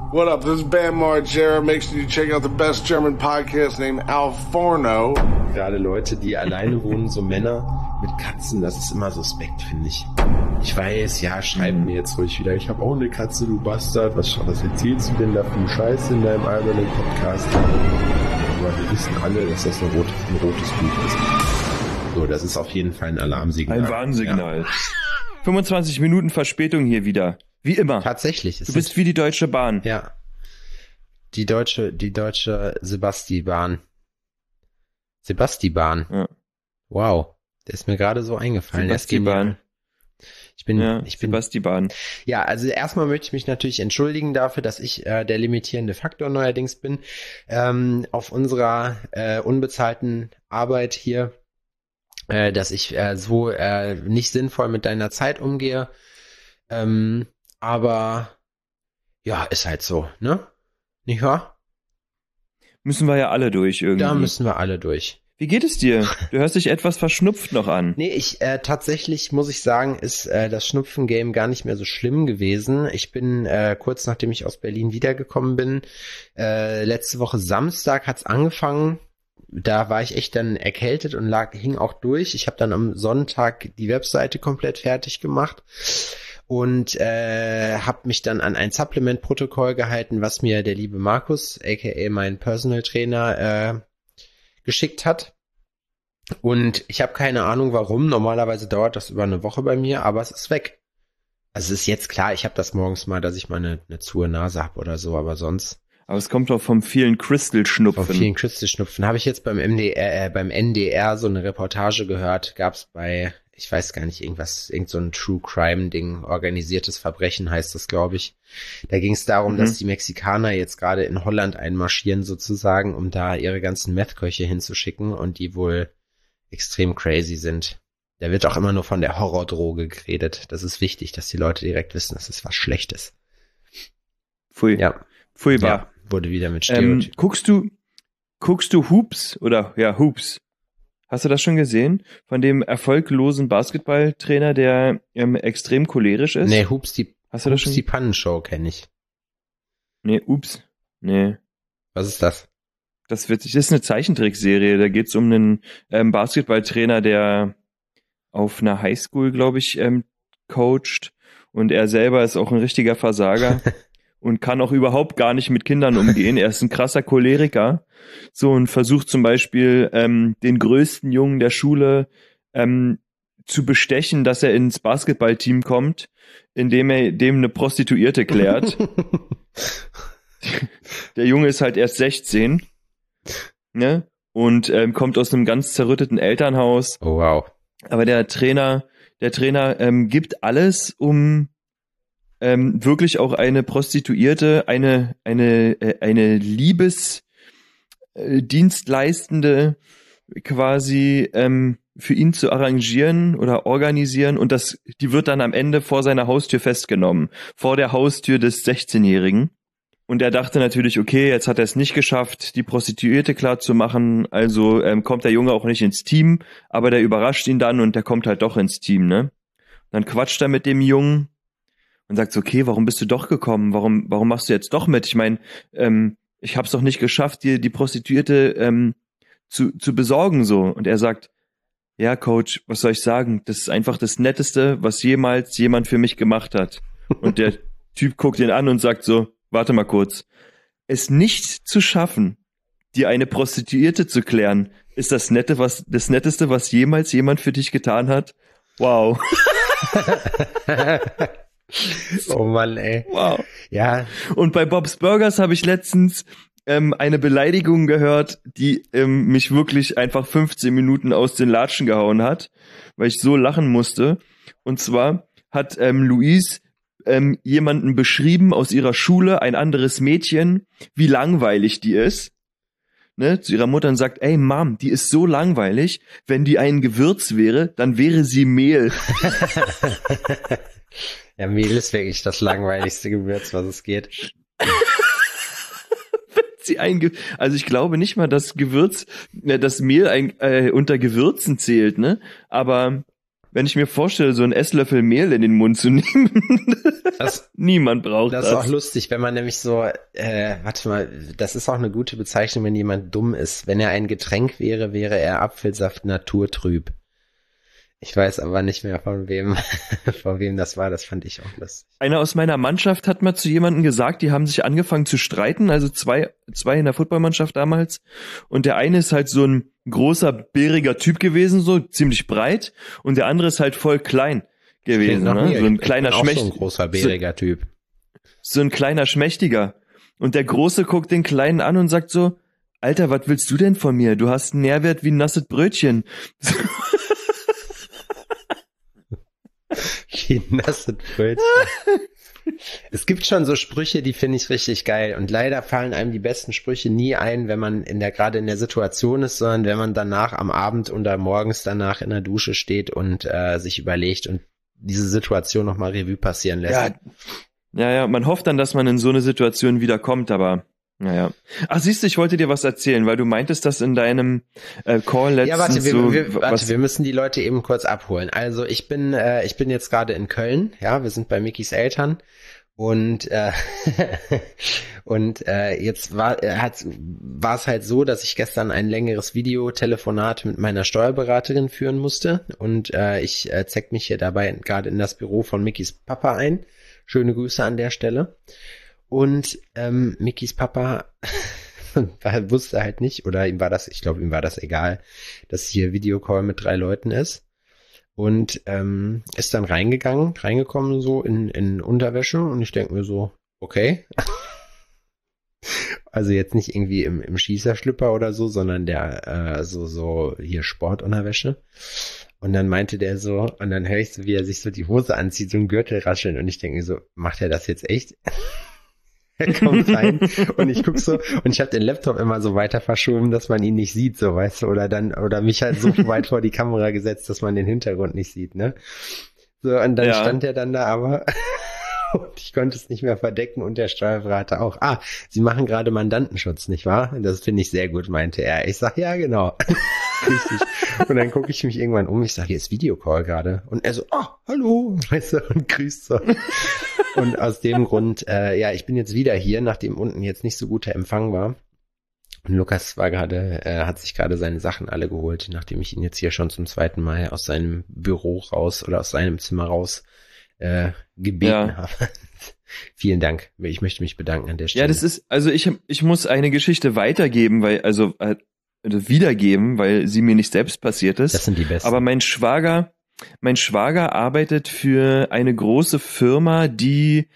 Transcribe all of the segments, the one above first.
What up? This is Bam Margera. Make sure you check out the best German podcast named Al Forno. Gerade Leute, die alleine wohnen, so Männer mit Katzen, das ist immer suspekt, finde ich. Ich weiß, ja, schreib mir jetzt ruhig wieder. Ich habe auch eine Katze, du Bastard. Was erzählst du denn da für einen Scheiß in deinem albernen Podcast? Aber wir wissen alle, dass das ein rotes Buch ist. So, das ist auf jeden Fall ein Alarmsignal. Ein Warnsignal. Ja. 25 Minuten Verspätung hier wieder. Wie immer. Tatsächlich. Du bist wie die Deutsche Bahn. Ja. Die deutsche Sebastibahn. Sebastibahn. Ja. Wow. Der ist mir gerade so eingefallen. Sebastibahn. Ich bin Sebastibahn. Ja, also erstmal möchte ich mich natürlich entschuldigen dafür, dass ich der limitierende Faktor neuerdings bin. Auf unserer unbezahlten Arbeit hier, dass ich so nicht sinnvoll mit deiner Zeit umgehe. Aber ja, ist halt so, ne? Nicht wahr? Müssen wir ja alle durch irgendwie. Da müssen wir alle durch. Wie geht es dir? Du hörst dich etwas verschnupft noch an. Nee, tatsächlich muss ich sagen, ist das Schnupfen-Game gar nicht mehr so schlimm gewesen. Ich bin kurz nachdem ich aus Berlin wiedergekommen bin, letzte Woche Samstag hat's angefangen. Da war ich echt dann erkältet und hing auch durch. Ich habe dann am Sonntag die Webseite komplett fertig gemacht. Und habe mich dann an ein Supplement-Protokoll gehalten, was mir der liebe Markus, aka mein Personal Trainer, geschickt hat. Und ich habe keine Ahnung warum. Normalerweise dauert das über eine Woche bei mir, aber es ist weg. Also es ist jetzt klar, ich habe das morgens mal, dass ich mal eine zuhe Nase habe oder so, aber sonst. Aber es kommt doch vom vielen Crystal-Schnupfen. Vom vielen Crystal-Schnupfen. Habe ich jetzt beim NDR so eine Reportage gehört, gab's bei, ich weiß gar nicht, irgend so ein True Crime Ding, organisiertes Verbrechen heißt das, glaube ich. Da ging es darum, dass die Mexikaner jetzt gerade in Holland einmarschieren sozusagen, um da ihre ganzen Meth-Köche hinzuschicken und die wohl extrem crazy sind. Da wird auch immer nur von der Horrordroge geredet. Das ist wichtig, dass die Leute direkt wissen, dass es was Schlechtes. Pfui. Ja. Pfui war. Ja, wurde wieder mit Stereotypen. Guckst du Hoops oder ja, Hoops? Hast du das schon gesehen? Von dem erfolglosen Basketballtrainer, der extrem cholerisch ist? Nee, Hoops, die Pannenshow kenne ich. Nee, Ups. Nee. Was ist das? Das ist eine Zeichentrickserie. Da geht's um einen Basketballtrainer, der auf einer Highschool, glaube ich, coacht. Und er selber ist auch ein richtiger Versager. Und kann auch überhaupt gar nicht mit Kindern umgehen. Er ist ein krasser Choleriker. So, und versucht zum Beispiel, den größten Jungen der Schule zu bestechen, dass er ins Basketballteam kommt, indem er dem eine Prostituierte klärt. Der Junge ist halt erst 16, ne? Und kommt aus einem ganz zerrütteten Elternhaus. Oh, wow. Aber der Trainer gibt alles, um wirklich auch eine Prostituierte, eine Liebesdienstleistende quasi für ihn zu arrangieren oder organisieren, und die wird dann am Ende vor seiner Haustür festgenommen, vor der Haustür des 16-Jährigen. Und er dachte natürlich, okay, jetzt hat er es nicht geschafft, die Prostituierte klar zu machen, also kommt der Junge auch nicht ins Team, aber der überrascht ihn dann und der kommt halt doch ins Team, ne? Dann quatscht er mit dem Jungen und sagt so, okay, warum bist du doch gekommen? Warum machst du jetzt doch mit? Ich meine, ich hab's doch nicht geschafft, dir die Prostituierte zu besorgen, so. Und er sagt, ja, Coach, was soll ich sagen? Das ist einfach das Netteste, was jemals jemand für mich gemacht hat. Und der Typ guckt ihn an und sagt so, warte mal kurz. Es nicht zu schaffen, dir eine Prostituierte zu klären, ist das Netteste, was jemals jemand für dich getan hat? Wow. Oh Mann, ey. Wow. Ja. Und bei Bob's Burgers habe ich letztens eine Beleidigung gehört, die mich wirklich einfach 15 Minuten aus den Latschen gehauen hat, weil ich so lachen musste. Und zwar hat Louise jemanden beschrieben aus ihrer Schule, ein anderes Mädchen, wie langweilig die ist. Ne, zu ihrer Mutter und sagt, ey Mom, die ist so langweilig, wenn die ein Gewürz wäre, dann wäre sie Mehl. Ja, Mehl ist wirklich das langweiligste Gewürz, was es geht. Also ich glaube nicht mal, dass das Mehl unter Gewürzen zählt, ne? Aber wenn ich mir vorstelle, so einen Esslöffel Mehl in den Mund zu nehmen. Niemand braucht das. Das ist auch lustig, wenn man nämlich so, warte mal, das ist auch eine gute Bezeichnung, wenn jemand dumm ist. Wenn er ein Getränk wäre, wäre er Apfelsaft naturtrüb. Ich weiß aber nicht mehr von wem das war, das fand ich auch lustig. Einer aus meiner Mannschaft hat mal zu jemandem gesagt, die haben sich angefangen zu streiten, also zwei in der Footballmannschaft damals. Und der eine ist halt so ein großer, bäriger Typ gewesen, so ziemlich breit. Und der andere ist halt voll klein gewesen, ne? So ein kleiner so ein großer, bäriger Typ. So ein kleiner Schmächtiger. Und der Große guckt den Kleinen an und sagt so, Alter, was willst du denn von mir? Du hast einen Nährwert wie ein nasses Brötchen. Wie nasses Brötchen. Es gibt schon so Sprüche, die finde ich richtig geil. Und leider fallen einem die besten Sprüche nie ein, wenn man gerade in der Situation ist, sondern wenn man danach am Abend oder morgens danach in der Dusche steht und sich überlegt und diese Situation nochmal Revue passieren lässt. Ja, man hofft dann, dass man in so eine Situation wieder kommt, aber naja. Ach, siehst du, ich wollte dir was erzählen, weil du meintest, dass in deinem Call letztens wir müssen die Leute eben kurz abholen. Also ich bin jetzt gerade in Köln, ja, wir sind bei Mickys Eltern und jetzt war es halt so, dass ich gestern ein längeres Videotelefonat mit meiner Steuerberaterin führen musste und ich zeig mich hier dabei gerade in das Büro von Mickys Papa ein. Schöne Grüße an der Stelle. Und Mickys Papa wusste halt nicht, oder ihm war das egal, dass hier Videocall mit 3 Leuten ist. Und ist dann reingekommen so in Unterwäsche und ich denke mir so, okay. Also jetzt nicht irgendwie im Schießerschlüpper oder so, sondern der so hier Sportunterwäsche. Und dann meinte der so, und dann höre ich so, wie er sich so die Hose anzieht, so ein Gürtel rascheln und ich denke mir so, macht er das jetzt echt? Er kommt rein und ich guck so und ich habe den Laptop immer so weiter verschoben, dass man ihn nicht sieht, so weißt du, oder mich halt so weit vor die Kamera gesetzt, dass man den Hintergrund nicht sieht, ne? So, und dann stand er dann da aber und ich konnte es nicht mehr verdecken und der Steuerberater auch. Sie machen gerade Mandantenschutz, nicht wahr? Das finde ich sehr gut, meinte er. Ich sag, ja, genau. Richtig. Und dann gucke ich mich irgendwann um, ich sage, hier ist Videocall gerade. Und er so, hallo, weißt du, und grüßt so. Und aus dem Grund, ich bin jetzt wieder hier, nachdem unten jetzt nicht so guter Empfang war. Und Lukas hat sich gerade seine Sachen alle geholt, nachdem ich ihn jetzt hier schon zum 2. Mal aus seinem Büro raus oder aus seinem Zimmer raus gebeten habe. Vielen Dank. Ich möchte mich bedanken an der Stelle. Ja, das ist, also ich muss eine Geschichte weitergeben, wiedergeben, weil sie mir nicht selbst passiert ist. Das sind die besten. Aber mein Schwager arbeitet für eine große Firma, die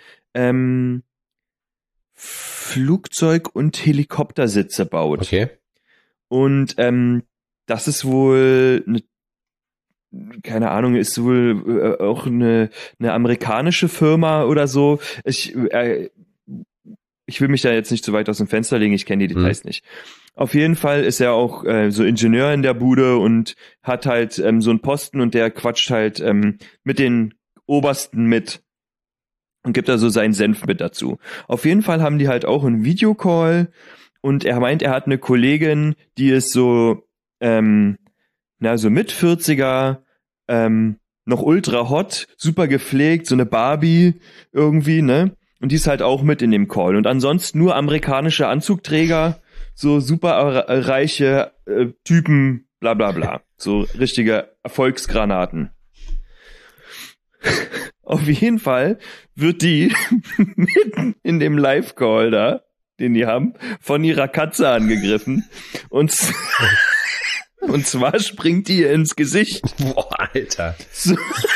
Flugzeug- und Helikoptersitze baut. Okay. Und das ist wohl keine Ahnung, ist wohl auch eine amerikanische Firma oder so. Ich will mich da jetzt nicht zu weit aus dem Fenster legen, ich kenne die Details nicht. Auf jeden Fall ist er auch so Ingenieur in der Bude und hat halt so einen Posten und der quatscht halt mit den Obersten mit und gibt da so seinen Senf mit dazu. Auf jeden Fall haben die halt auch einen Videocall und er meint, er hat eine Kollegin, die ist so so mit 40er, noch ultra hot, super gepflegt, so eine Barbie irgendwie, ne? Und die ist halt auch mit in dem Call. Und ansonsten nur amerikanische Anzugträger, so super reiche Typen, bla bla bla. So richtige Erfolgsgranaten. Auf jeden Fall wird die mitten in dem Live-Call da, den die haben, von ihrer Katze angegriffen. Und zwar springt die ihr ins Gesicht. Boah, Alter. So.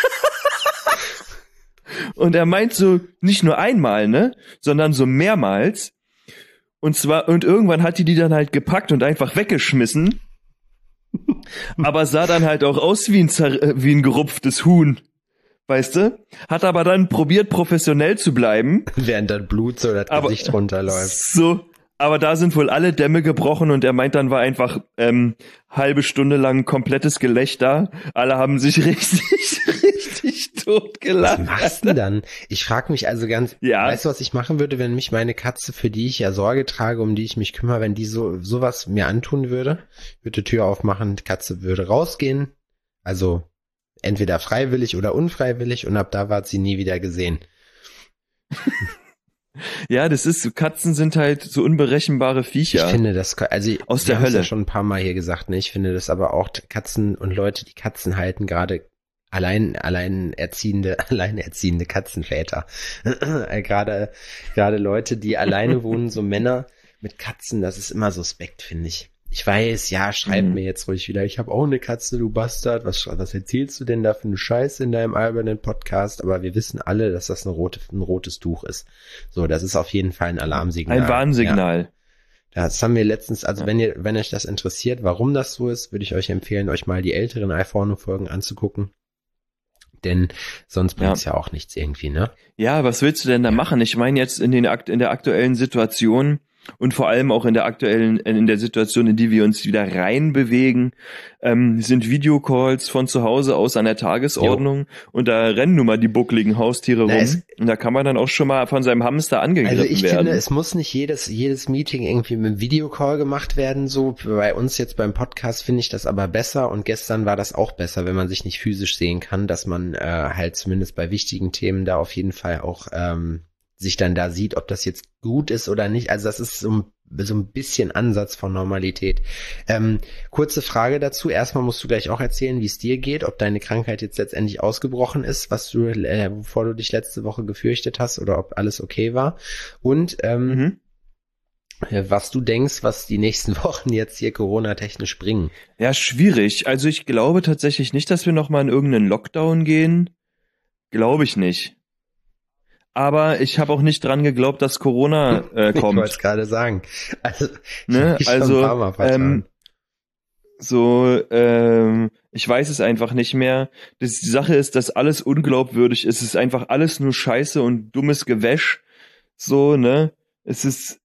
Und er meint so, nicht nur einmal, ne, sondern so mehrmals. Und irgendwann hat die dann halt gepackt und einfach weggeschmissen. Aber sah dann halt auch aus wie ein gerupftes Huhn. Weißt du? Hat aber dann probiert, professionell zu bleiben. Während dann Blut so das Gesicht runterläuft. So. Aber da sind wohl alle Dämme gebrochen und er meint, dann war einfach halbe Stunde lang komplettes Gelächter. Alle haben sich richtig totgelacht. Was machst du dann? Ich frage mich also weißt du, was ich machen würde, wenn mich meine Katze, für die ich ja Sorge trage, um die ich mich kümmere, wenn die sowas mir antun würde? Ich würde die Tür aufmachen, die Katze würde rausgehen, also entweder freiwillig oder unfreiwillig und ab da war sie nie wieder gesehen. Ja, Katzen sind halt so unberechenbare Viecher. Ich finde das, also aus der wir haben es Hölle. ja schon ein paar Mal hier gesagt, ne? Ich finde das aber auch Katzen und Leute, die Katzen halten, gerade alleinerziehende Katzenväter. gerade Leute, die alleine wohnen, so Männer mit Katzen, das ist immer suspekt, finde ich. Ich weiß, ja, schreib mir jetzt ruhig wieder, ich habe auch eine Katze, du Bastard, was erzählst du denn da für eine Scheiße in deinem albernen Podcast? Aber wir wissen alle, dass das ein rotes Tuch ist. So, das ist auf jeden Fall ein Alarmsignal. Ein Warnsignal. Ja. Das haben wir letztens, also wenn euch das interessiert, warum das so ist, würde ich euch empfehlen, euch mal die älteren iPhone-Folgen anzugucken. Denn sonst bringt es ja auch nichts irgendwie, ne? Ja, was willst du denn da machen? Ich meine jetzt in der aktuellen Situation und vor allem auch in der Situation, in die wir uns wieder reinbewegen, sind Videocalls von zu Hause aus an der Tagesordnung und da rennen nun mal die buckligen Haustiere rum und da kann man dann auch schon mal von seinem Hamster angegriffen werden. Also ich finde, es muss nicht jedes Meeting irgendwie mit einem Videocall gemacht werden, so bei uns jetzt beim Podcast finde ich das aber besser und gestern war das auch besser, wenn man sich nicht physisch sehen kann, dass man halt zumindest bei wichtigen Themen da auf jeden Fall auch sich dann da sieht, ob das jetzt gut ist oder nicht. Also das ist so ein bisschen Ansatz von Normalität. Kurze Frage dazu. Erstmal musst du gleich auch erzählen, wie es dir geht, ob deine Krankheit jetzt letztendlich ausgebrochen ist, wovor du dich letzte Woche gefürchtet hast oder ob alles okay war. Und was du denkst, was die nächsten Wochen jetzt hier Corona-technisch bringen. Ja, schwierig. Also ich glaube tatsächlich nicht, dass wir nochmal in irgendeinen Lockdown gehen. Glaube ich nicht. Aber ich habe auch nicht dran geglaubt, dass Corona kommt. Ich wollte es gerade sagen. Also, ich weiß es einfach nicht mehr. Die Sache ist, dass alles unglaubwürdig ist. Es ist einfach alles nur Scheiße und dummes Gewäsch. So, ne? Es ist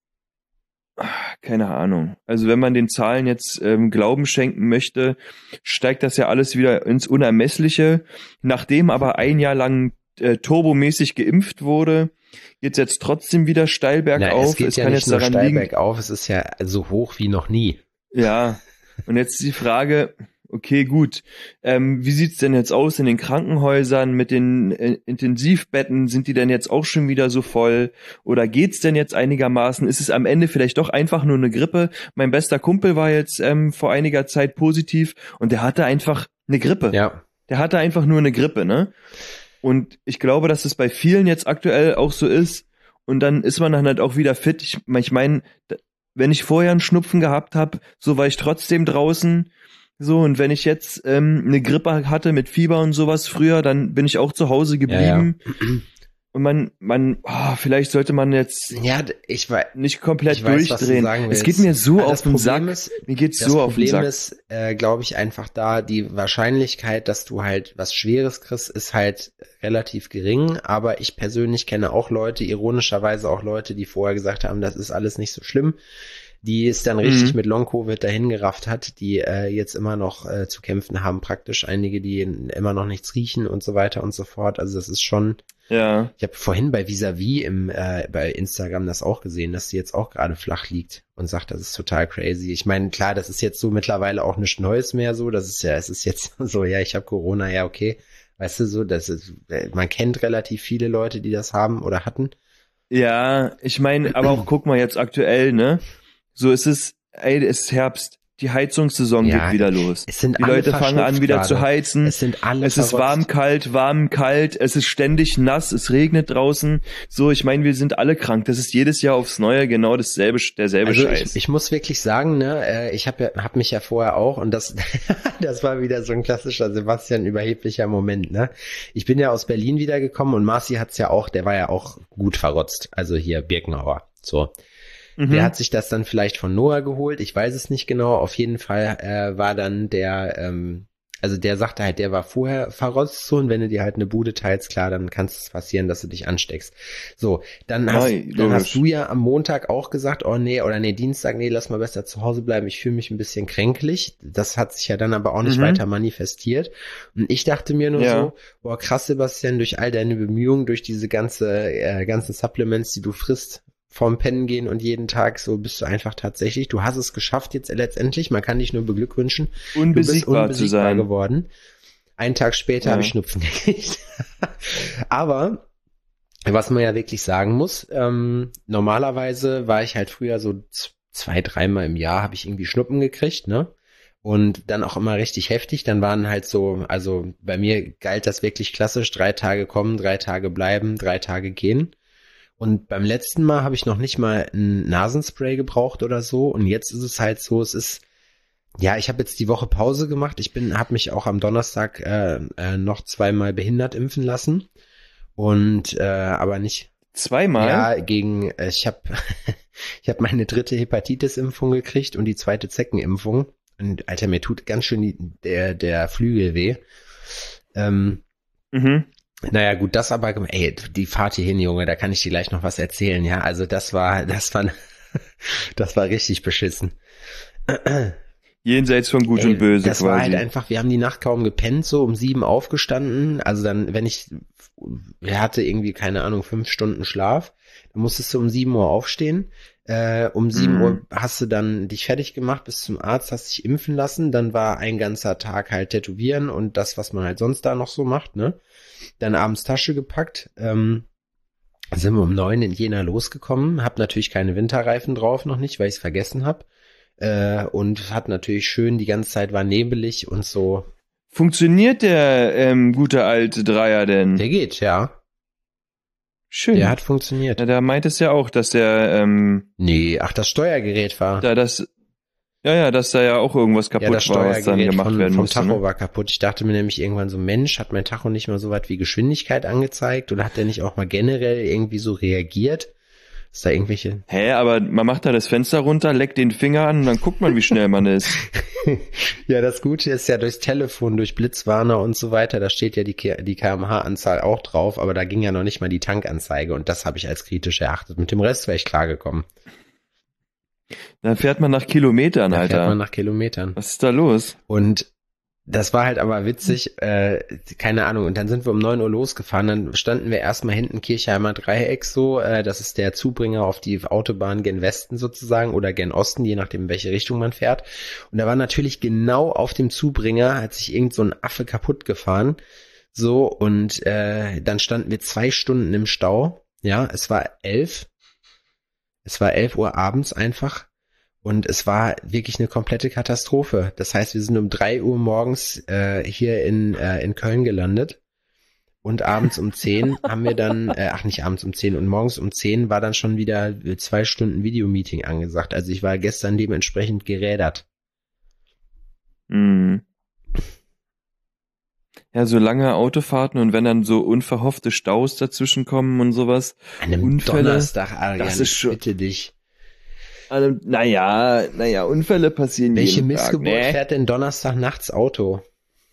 keine Ahnung. Also wenn man den Zahlen jetzt Glauben schenken möchte, steigt das ja alles wieder ins Unermessliche. Nachdem aber ein Jahr lang turbomäßig geimpft wurde, geht's jetzt trotzdem wieder steil bergauf. Es geht ja nicht nur steil bergauf, es ist ja so hoch wie noch nie. Ja, und jetzt die Frage, okay, gut, wie sieht's denn jetzt aus in den Krankenhäusern mit den Intensivbetten? Sind die denn jetzt auch schon wieder so voll? Oder geht's denn jetzt einigermaßen? Ist es am Ende vielleicht doch einfach nur eine Grippe? Mein bester Kumpel war jetzt vor einiger Zeit positiv und der hatte einfach eine Grippe. Ja. Der hatte einfach nur eine Grippe, ne? Und ich glaube, dass es bei vielen jetzt aktuell auch so ist. Und dann ist man dann halt auch wieder fit. Ich meine, wenn ich vorher einen Schnupfen gehabt habe, so war ich trotzdem draußen. So, und wenn ich jetzt eine Grippe hatte mit Fieber und sowas früher, dann bin ich auch zu Hause geblieben. Ja. Und vielleicht sollte man jetzt nicht komplett durchdrehen. Es geht mir so auf den Sack. Mir geht's so auf den Sack. Das Problem ist, glaube ich, einfach da, die Wahrscheinlichkeit, dass du halt was Schweres kriegst, ist halt relativ gering. Aber ich persönlich kenne auch Leute, ironischerweise auch Leute, die vorher gesagt haben, das ist alles nicht so schlimm, die es dann richtig mit Long-Covid dahin gerafft hat, die jetzt immer noch zu kämpfen haben, praktisch einige, die immer noch nichts riechen und so weiter und so fort. Also das ist schon... Ja. Ich habe vorhin bei Visavi bei Instagram das auch gesehen, dass sie jetzt auch gerade flach liegt und sagt, das ist total crazy. Ich meine, klar, das ist jetzt so mittlerweile auch nichts Neues mehr so. Es ist jetzt so, ja, ich habe Corona, ja, okay. Weißt du so, man kennt relativ viele Leute, die das haben oder hatten. Ja, ich meine, aber auch guck mal jetzt aktuell, ne? So es ist es Herbst. Die Heizungssaison geht wieder los. Die Leute fangen an wieder zu heizen. Es ist warm, kalt. Es ist ständig nass. Es regnet draußen. So, ich meine, wir sind alle krank. Das ist jedes Jahr aufs Neue genau derselbe Scheiß. Ich muss wirklich sagen, ne, ich hab mich ja vorher auch und das war wieder so ein klassischer Sebastian überheblicher Moment, ne. Ich bin ja aus Berlin wiedergekommen und Marci hat's ja auch, der war ja auch gut verrotzt. Also hier Birkenauer. So. Der hat sich das dann vielleicht von Noah geholt, ich weiß es nicht genau, auf jeden Fall war dann der sagte halt, der war vorher verrotzt so und wenn du dir halt eine Bude teilst, klar, dann kann es passieren, dass du dich ansteckst. So, dann hast du ja am Montag auch gesagt, Dienstag, lass mal besser zu Hause bleiben, ich fühle mich ein bisschen kränklich. Das hat sich ja dann aber auch nicht weiter manifestiert. Und ich dachte mir nur so, boah krass Sebastian, durch all deine Bemühungen, durch diese ganzen Supplements, die du frisst, vorm Pennen gehen und jeden Tag, so bist du einfach tatsächlich, du hast es geschafft jetzt letztendlich, man kann dich nur beglückwünschen, du bist unbesiegbar geworden. Einen Tag später habe ich Schnupfen gekriegt. Aber Was man ja wirklich sagen muss, normalerweise war ich halt früher so 2-3 Mal im Jahr habe ich irgendwie Schnuppen gekriegt, ne? Und dann auch immer richtig heftig. Dann waren halt so, also bei mir galt das wirklich klassisch, 3 Tage kommen, 3 Tage bleiben, 3 Tage gehen. Und beim letzten Mal habe ich noch nicht mal ein Nasenspray gebraucht oder so. Und jetzt ist es halt so, ja, ich habe jetzt die Woche Pause gemacht. Habe mich auch am Donnerstag noch 2-mal behindert impfen lassen. Und aber nicht 2-mal? Ja, ich habe ich hab meine 3. Hepatitis-Impfung gekriegt und die 2. Zeckenimpfung. Und Alter, mir tut ganz schön der Flügel weh. Naja, gut, das aber, ey, die Fahrt hierhin, Junge, da kann ich dir gleich noch was erzählen, ja. Also das war richtig beschissen. Jenseits von Gut und Böse das quasi. War halt einfach, wir haben die Nacht kaum gepennt, so um 7 aufgestanden. Also dann, wir hatte irgendwie, keine Ahnung, 5 Stunden Schlaf. Dann musstest du um 7 Uhr aufstehen. Um 7 Uhr hast du dann dich fertig gemacht, bis zum Arzt, hast dich impfen lassen. Dann war ein ganzer Tag halt Tätowieren und das, was man halt sonst da noch so macht, ne? Dann abends Tasche gepackt. Sind wir um 9 in Jena losgekommen. Hab natürlich keine Winterreifen drauf, noch nicht, weil ich es vergessen habe. Und hat natürlich schön, die ganze Zeit war nebelig und so. Funktioniert der gute alte Dreier denn? Der geht, ja. Schön. Der hat funktioniert. Ja, da meint es ja auch, dass der nee, ach, das Steuergerät war. dass da ja auch irgendwas kaputt das war, was dann gemacht werden vom musste. Tacho Ne? war kaputt. Ich dachte mir nämlich irgendwann so, Mensch, hat mein Tacho nicht mal so was wie Geschwindigkeit angezeigt oder hat der nicht auch mal generell irgendwie so reagiert? Ist da irgendwelche... Aber man macht da das Fenster runter, leckt den Finger an und dann guckt man, wie schnell man ist. Ja, das Gute ist ja durchs Telefon, durch Blitzwarner und so weiter, da steht ja die kmh-Anzahl auch drauf, aber da ging ja noch nicht mal die Tankanzeige und das habe ich als kritisch erachtet. Mit dem Rest wäre ich klargekommen. Dann fährt man nach Kilometern, Alter. Fährt man nach Kilometern. Was ist da los? Und das war halt aber witzig, keine Ahnung, und dann sind wir um 9 Uhr losgefahren, dann standen wir erstmal hinten Kirchheimer Dreieck so, das ist der Zubringer auf die Autobahn gen Westen sozusagen oder gen Osten, je nachdem in welche Richtung man fährt. Und da war natürlich genau auf dem Zubringer, hat sich irgend so ein Affe kaputt gefahren, so, und dann standen wir 2 Stunden im Stau, ja, es war 11 Uhr abends einfach. Und es war wirklich eine komplette Katastrophe. Das heißt, wir sind um 3 Uhr morgens hier in Köln gelandet. Und abends um 10 haben wir dann, nicht abends um 10, und morgens um 10 war dann schon wieder 2 Stunden Videomeeting angesagt. Also ich war gestern dementsprechend gerädert. Ja, so lange Autofahrten und wenn dann so unverhoffte Staus dazwischen kommen und sowas. An einem Unfälle, Donnerstag, Arian, das ist schon, bitte dich. Naja, Unfälle passieren Welche jeden Missgeburt Tag, ne? fährt denn Donnerstag nachts Auto?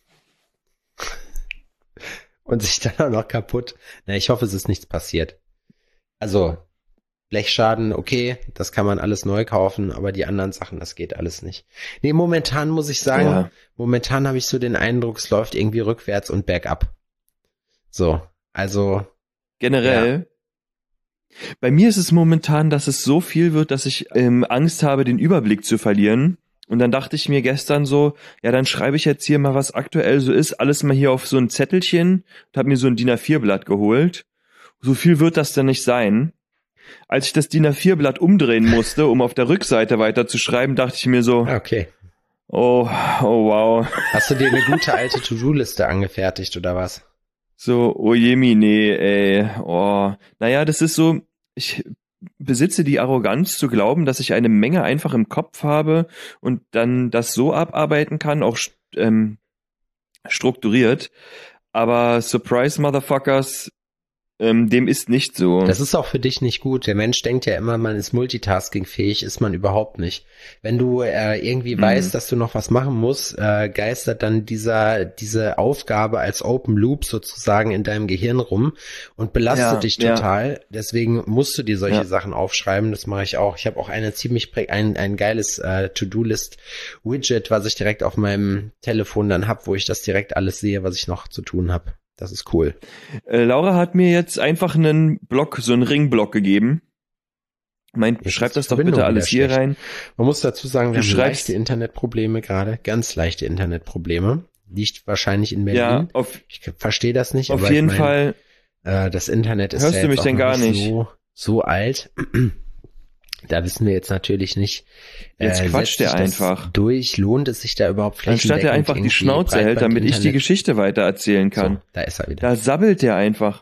Und sich dann auch noch kaputt. Na, ich hoffe, es ist nichts passiert. Also, Blechschaden, okay, das kann man alles neu kaufen, aber die anderen Sachen, das geht alles nicht. Nee, momentan muss ich sagen, momentan habe ich so den Eindruck, es läuft irgendwie rückwärts und bergab. So, also. Generell. Ja. Bei mir ist es momentan, dass es so viel wird, dass ich Angst habe, den Überblick zu verlieren. Und dann dachte ich mir gestern so, ja, dann schreibe ich jetzt hier mal, was aktuell so ist, alles mal hier auf so ein Zettelchen und habe mir so ein DIN A4-Blatt geholt. So viel wird das denn nicht sein. Als ich das DIN A4-Blatt umdrehen musste, um auf der Rückseite weiter zu schreiben, dachte ich mir so, okay. Oh wow. Hast du dir eine gute alte To-Do-Liste angefertigt oder was? So, oh jemine, ey, oh. Naja, das ist so, ich besitze die Arroganz zu glauben, dass ich eine Menge einfach im Kopf habe und dann das so abarbeiten kann, auch strukturiert. Aber surprise, Motherfuckers, dem ist nicht so. Das ist auch für dich nicht gut. Der Mensch denkt ja immer, man ist multitaskingfähig, ist man überhaupt nicht. Wenn du irgendwie weißt, dass du noch was machen musst, geistert dann diese Aufgabe als Open Loop sozusagen in deinem Gehirn rum und belastet dich total. Ja. Deswegen musst du dir solche Sachen aufschreiben. Das mache ich auch. Ich habe auch ein geiles To-Do-List-Widget, was ich direkt auf meinem Telefon dann habe, wo ich das direkt alles sehe, was ich noch zu tun habe. Das ist cool. Laura hat mir jetzt einfach einen Block, so einen Ringblock gegeben. Schreib das doch bitte alles hier rein. Man muss dazu sagen, wir haben leichte Internetprobleme gerade, ganz leichte Internetprobleme. Liegt wahrscheinlich in Berlin. Ja, ich verstehe das nicht. Auf jeden Fall. Das Internet ist Hörst ja du jetzt mich auch denn noch gar nicht so alt. Da wissen wir jetzt natürlich nicht. Jetzt quatscht der einfach. Durch, lohnt es sich da überhaupt flächendeckend Anstatt er einfach die Schnauze hält, damit ich die Geschichte weiter erzählen kann. So, da ist er wieder. Da sabbelt der einfach.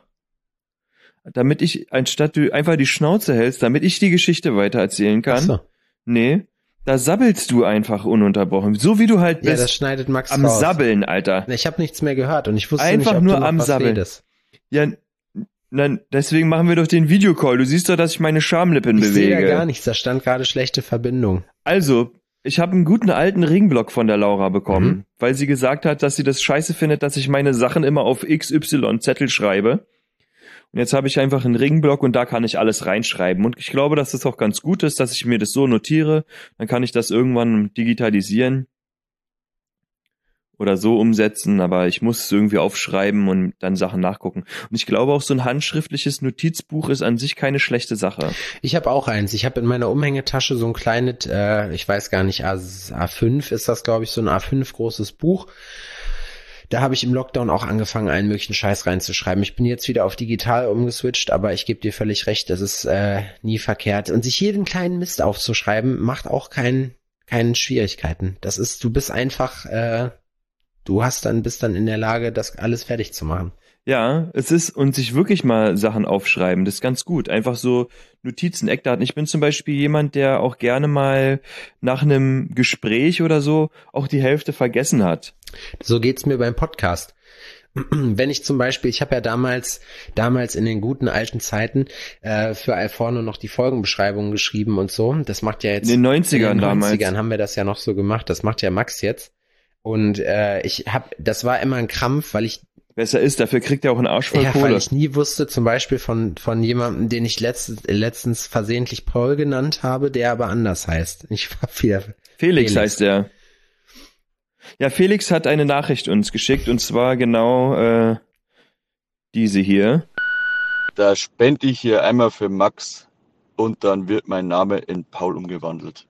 Anstatt du einfach die Schnauze hältst, damit ich die Geschichte weiter erzählen kann. Ach so. Nee, da sabbelst du einfach ununterbrochen. So wie du halt bist. Ja, das schneidet Max am raus. Sabbeln, Alter. Ich habe nichts mehr gehört und ich wusste Einfach nicht, ob nur du noch am was Sabbeln. redest. Ja, nein, deswegen machen wir doch den Videocall. Du siehst doch, dass ich meine Schamlippen Ich sehe bewege. da gar nichts, da stand gerade schlechte Verbindung. Also, ich habe einen guten alten Ringblock von der Laura bekommen, weil sie gesagt hat, dass sie das scheiße findet, dass ich meine Sachen immer auf XY-Zettel schreibe. Und jetzt habe ich einfach einen Ringblock und da kann ich alles reinschreiben. Und ich glaube, dass das auch ganz gut ist, dass ich mir das so notiere. Dann kann ich das irgendwann digitalisieren oder so umsetzen, aber ich muss es irgendwie aufschreiben und dann Sachen nachgucken. Und ich glaube auch, so ein handschriftliches Notizbuch ist an sich keine schlechte Sache. Ich habe auch eins. Ich habe in meiner Umhängetasche so ein kleines, ich weiß gar nicht, A5 ist das, glaube ich, so ein A5 großes Buch. Da habe ich im Lockdown auch angefangen, allen möglichen Scheiß reinzuschreiben. Ich bin jetzt wieder auf digital umgeswitcht, aber ich gebe dir völlig recht, das ist nie verkehrt. Und sich jeden kleinen Mist aufzuschreiben, macht auch keinen Schwierigkeiten. Das ist, du bist einfach, bist dann in der Lage, das alles fertig zu machen. Ja, es ist, und sich wirklich mal Sachen aufschreiben, das ist ganz gut. Einfach so Notizen, Eckdaten. Ich bin zum Beispiel jemand, der auch gerne mal nach einem Gespräch oder so auch die Hälfte vergessen hat. So geht's mir beim Podcast. Wenn ich zum Beispiel, ich habe ja damals in den guten alten Zeiten für Alforno noch die Folgenbeschreibungen geschrieben und so. Das macht ja jetzt in den 90ern damals. In den 90ern haben wir das ja noch so gemacht. Das macht ja Max jetzt. Und das war immer ein Krampf, weil ich besser ist, dafür kriegt er auch einen Arsch voll Kohle. Weil ich nie wusste, zum Beispiel von jemandem, den ich letztens versehentlich Paul genannt habe, der aber anders heißt. Ich war wieder Felix heißt er. Ja, Felix hat eine Nachricht uns geschickt und zwar genau diese hier. Da spende ich hier einmal für Max und dann wird mein Name in Paul umgewandelt.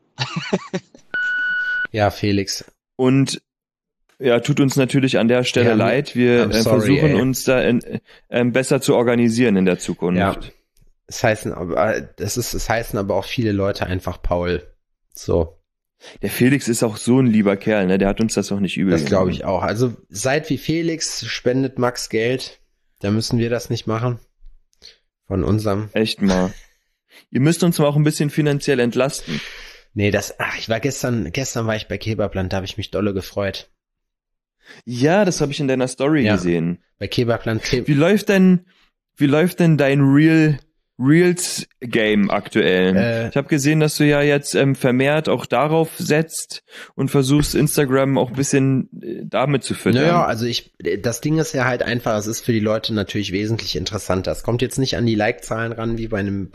Ja, Felix. Und ja, tut uns natürlich an der Stelle leid. Wir versuchen uns da besser zu organisieren in der Zukunft. Ja. Es heißen aber auch viele Leute einfach Paul. So. Der Felix ist auch so ein lieber Kerl, ne? Der hat uns das auch nicht übel gemacht. Das glaube ich auch. Also seid wie Felix, spendet Max Geld. Da müssen wir das nicht machen. Von unserem. Echt mal. Ihr müsst uns mal auch ein bisschen finanziell entlasten. Nee, ich war gestern war ich bei Kebabland, da habe ich mich dolle gefreut. Ja, das habe ich in deiner Story gesehen. Bei Kebabland. Wie läuft denn dein Reels-Game aktuell? Ich habe gesehen, dass du ja jetzt vermehrt auch darauf setzt und versuchst, Instagram auch ein bisschen damit zu füttern. Naja, also das Ding ist ja halt einfach, es ist für die Leute natürlich wesentlich interessanter. Es kommt jetzt nicht an die Like-Zahlen ran wie bei einem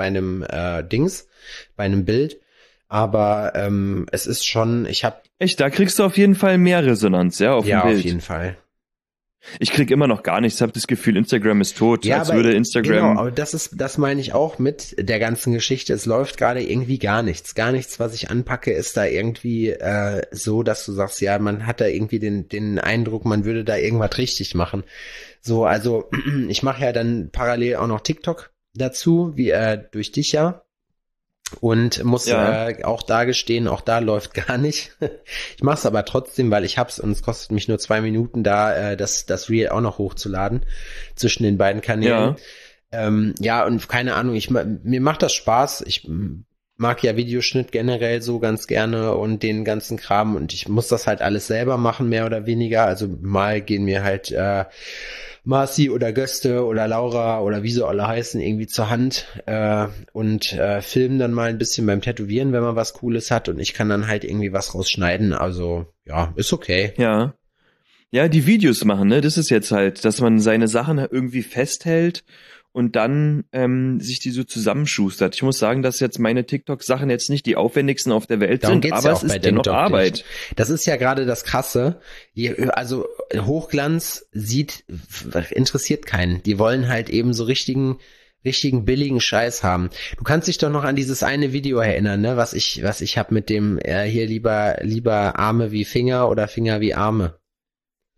Bild. Aber es ist schon, Echt, da kriegst du auf jeden Fall mehr Resonanz, ja, auf dem Bild. Ja, auf jeden Fall. Ich krieg immer noch gar nichts, hab das Gefühl, Instagram ist tot, ja, als würde Instagram... Genau, aber das meine ich auch mit der ganzen Geschichte. Es läuft gerade irgendwie gar nichts. Gar nichts, was ich anpacke, ist da irgendwie so, dass du sagst, ja, man hat da irgendwie den Eindruck, man würde da irgendwas richtig machen. So, also ich mache ja dann parallel auch noch TikTok dazu, wie durch dich ja. Und muss auch da gestehen, auch da läuft gar nicht. Ich mache es aber trotzdem, weil ich hab's und es kostet mich nur 2 Minuten da, das Reel auch noch hochzuladen zwischen den beiden Kanälen. Ja, und keine Ahnung, mir macht das Spaß. Ich mag ja Videoschnitt generell so ganz gerne und den ganzen Kram und ich muss das halt alles selber machen, mehr oder weniger. Also mal gehen mir halt Marci oder Göste oder Laura oder wie sie alle heißen, irgendwie zur Hand und filmen dann mal ein bisschen beim Tätowieren, wenn man was Cooles hat und ich kann dann halt irgendwie was rausschneiden, also ja, ist okay. Ja, die Videos machen, ne, das ist jetzt halt, dass man seine Sachen irgendwie festhält und dann sich die so zusammenschustert. Ich muss sagen, dass jetzt meine TikTok-Sachen jetzt nicht die aufwendigsten auf der Welt sind, aber es ist dennoch Arbeit. Das ist ja gerade das Krasse. Also Hochglanz interessiert keinen. Die wollen halt eben so richtigen billigen Scheiß haben. Du kannst dich doch noch an dieses eine Video erinnern, ne, was ich habe mit dem hier lieber Arme wie Finger oder Finger wie Arme.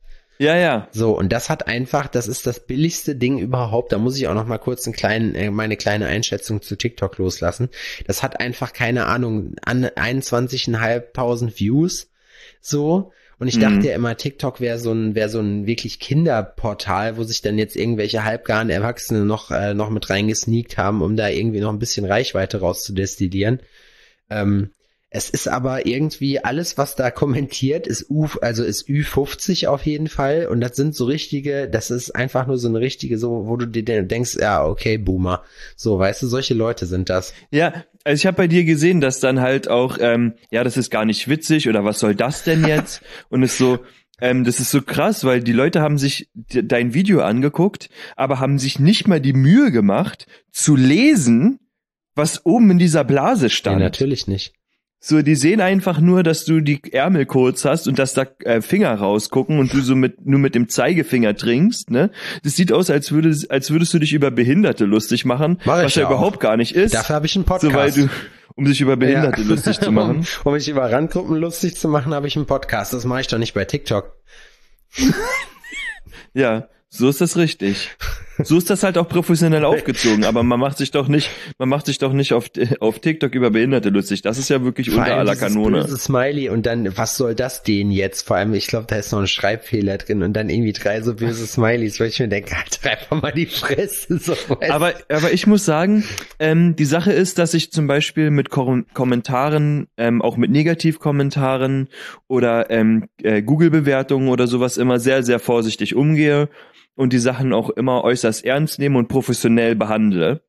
Ja, ja. So, und das ist das billigste Ding überhaupt. Da muss ich auch noch mal kurz meine kleine Einschätzung zu TikTok loslassen. Das hat einfach, keine Ahnung, an 21.500 Views, so. Und ich dachte ja immer, TikTok wäre so ein wirklich Kinderportal, wo sich dann jetzt irgendwelche halbgaren Erwachsene noch mit reingesneakt haben, um da irgendwie noch ein bisschen Reichweite rauszudestillieren. Es ist aber irgendwie alles, was da kommentiert, ist Ü50 auf jeden Fall. Und das ist einfach nur so eine richtige, so, wo du dir denkst, ja, okay, Boomer. So, weißt du, solche Leute sind das. Ja, also ich habe bei dir gesehen, dass dann halt auch, ja, das ist gar nicht witzig oder was soll das denn jetzt? Und es so, das ist so krass, weil die Leute haben sich dein Video angeguckt, aber haben sich nicht mal die Mühe gemacht, zu lesen, was oben in dieser Blase stand. Nee, natürlich nicht. So, die sehen einfach nur, dass du die Ärmel kurz hast und dass da Finger rausgucken und du so nur mit dem Zeigefinger trinkst, ne? Das sieht aus, als würdest du dich über Behinderte lustig machen, was ja überhaupt gar nicht ist. Dafür habe ich einen Podcast. So, weil um sich über Behinderte lustig zu machen. Um mich über Randgruppen lustig zu machen, habe ich einen Podcast. Das mache ich doch nicht bei TikTok. Ja, so ist das richtig. So ist das halt auch professionell aufgezogen, aber man macht sich doch nicht auf TikTok über Behinderte lustig. Das ist ja wirklich vor unter aller Kanone. Böse Smiley und dann, was soll das denn jetzt? Vor allem, ich glaube, da ist noch ein Schreibfehler drin und dann irgendwie 3 so böse Smileys, weil ich mir denke, halt einfach mal die Fresse. So, aber ich muss sagen, die Sache ist, dass ich zum Beispiel mit Kommentaren, auch mit Negativkommentaren oder Google-Bewertungen oder sowas immer sehr, sehr vorsichtig umgehe. Und die Sachen auch immer äußerst ernst nehme und professionell behandle.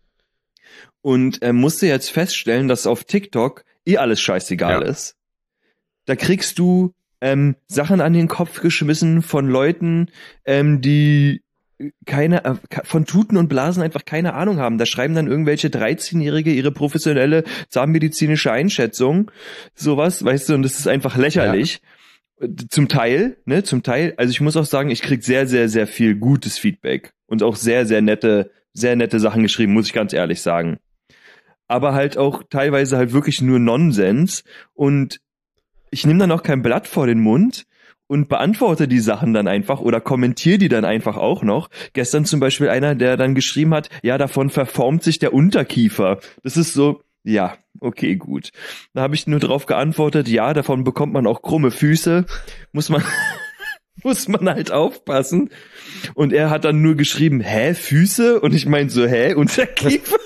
Und musste jetzt feststellen, dass auf TikTok alles scheißegal ist. Da kriegst du Sachen an den Kopf geschmissen von Leuten, die von Tuten und Blasen einfach keine Ahnung haben. Da schreiben dann irgendwelche 13-Jährige ihre professionelle zahnmedizinische Einschätzung. Sowas, weißt du, und das ist einfach lächerlich. Ja. Zum Teil, also ich muss auch sagen, ich krieg sehr, sehr, sehr viel gutes Feedback und auch sehr, sehr nette Sachen geschrieben, muss ich ganz ehrlich sagen. Aber halt auch teilweise halt wirklich nur Nonsens und ich nehme dann auch kein Blatt vor den Mund und beantworte die Sachen dann einfach oder kommentiere die dann einfach auch noch. Gestern zum Beispiel einer, der dann geschrieben hat, ja, davon verformt sich der Unterkiefer. Das ist so, ja, okay, gut. Da habe ich nur drauf geantwortet, ja, davon bekommt man auch krumme Füße. Muss man halt aufpassen. Und er hat dann nur geschrieben, Füße? Und ich meine so, Unterkiefer?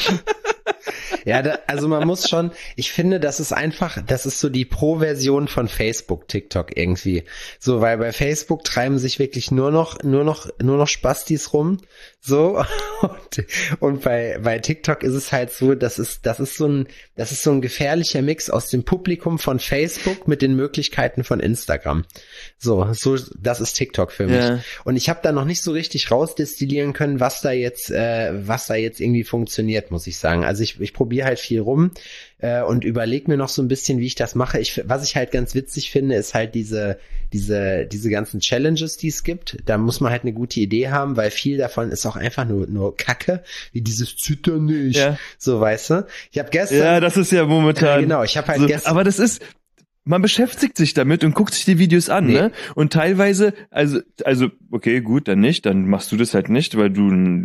Ja, also man muss schon, ich finde, das ist so die Pro-Version von Facebook, TikTok irgendwie. So, weil bei Facebook treiben sich wirklich nur noch Spastis rum. So. Und bei TikTok ist es halt so, das ist so ein gefährlicher Mix aus dem Publikum von Facebook mit den Möglichkeiten von Instagram. So, das ist TikTok für mich. Ja. Und ich habe da noch nicht so richtig rausdestillieren können, was da jetzt irgendwie funktioniert, muss ich sagen. Also ich probiere halt viel rum und überlege mir noch so ein bisschen, wie ich das mache. Was ich halt ganz witzig finde, ist halt diese ganzen Challenges, die es gibt. Da muss man halt eine gute Idee haben, weil viel davon ist auch einfach nur Kacke, wie dieses Zittern nicht. Ja. So, weißt du? Ich habe gestern... Ja, das ist ja momentan... genau, ich habe halt so, gestern... Aber das ist... Man beschäftigt sich damit und guckt sich die Videos an, ne? Und teilweise, also, okay, gut, dann nicht, dann machst du das halt nicht, weil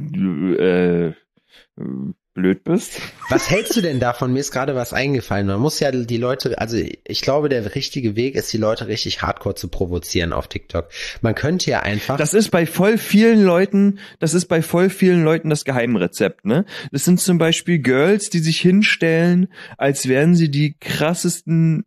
du blöd bist. Was hältst du denn davon? Mir ist gerade was eingefallen. Man muss ja die Leute, also ich glaube, der richtige Weg ist, die Leute richtig hardcore zu provozieren auf TikTok. Man könnte ja einfach... Das ist bei voll vielen Leuten das Geheimrezept, ne? Das sind zum Beispiel Girls, die sich hinstellen, als wären sie die krassesten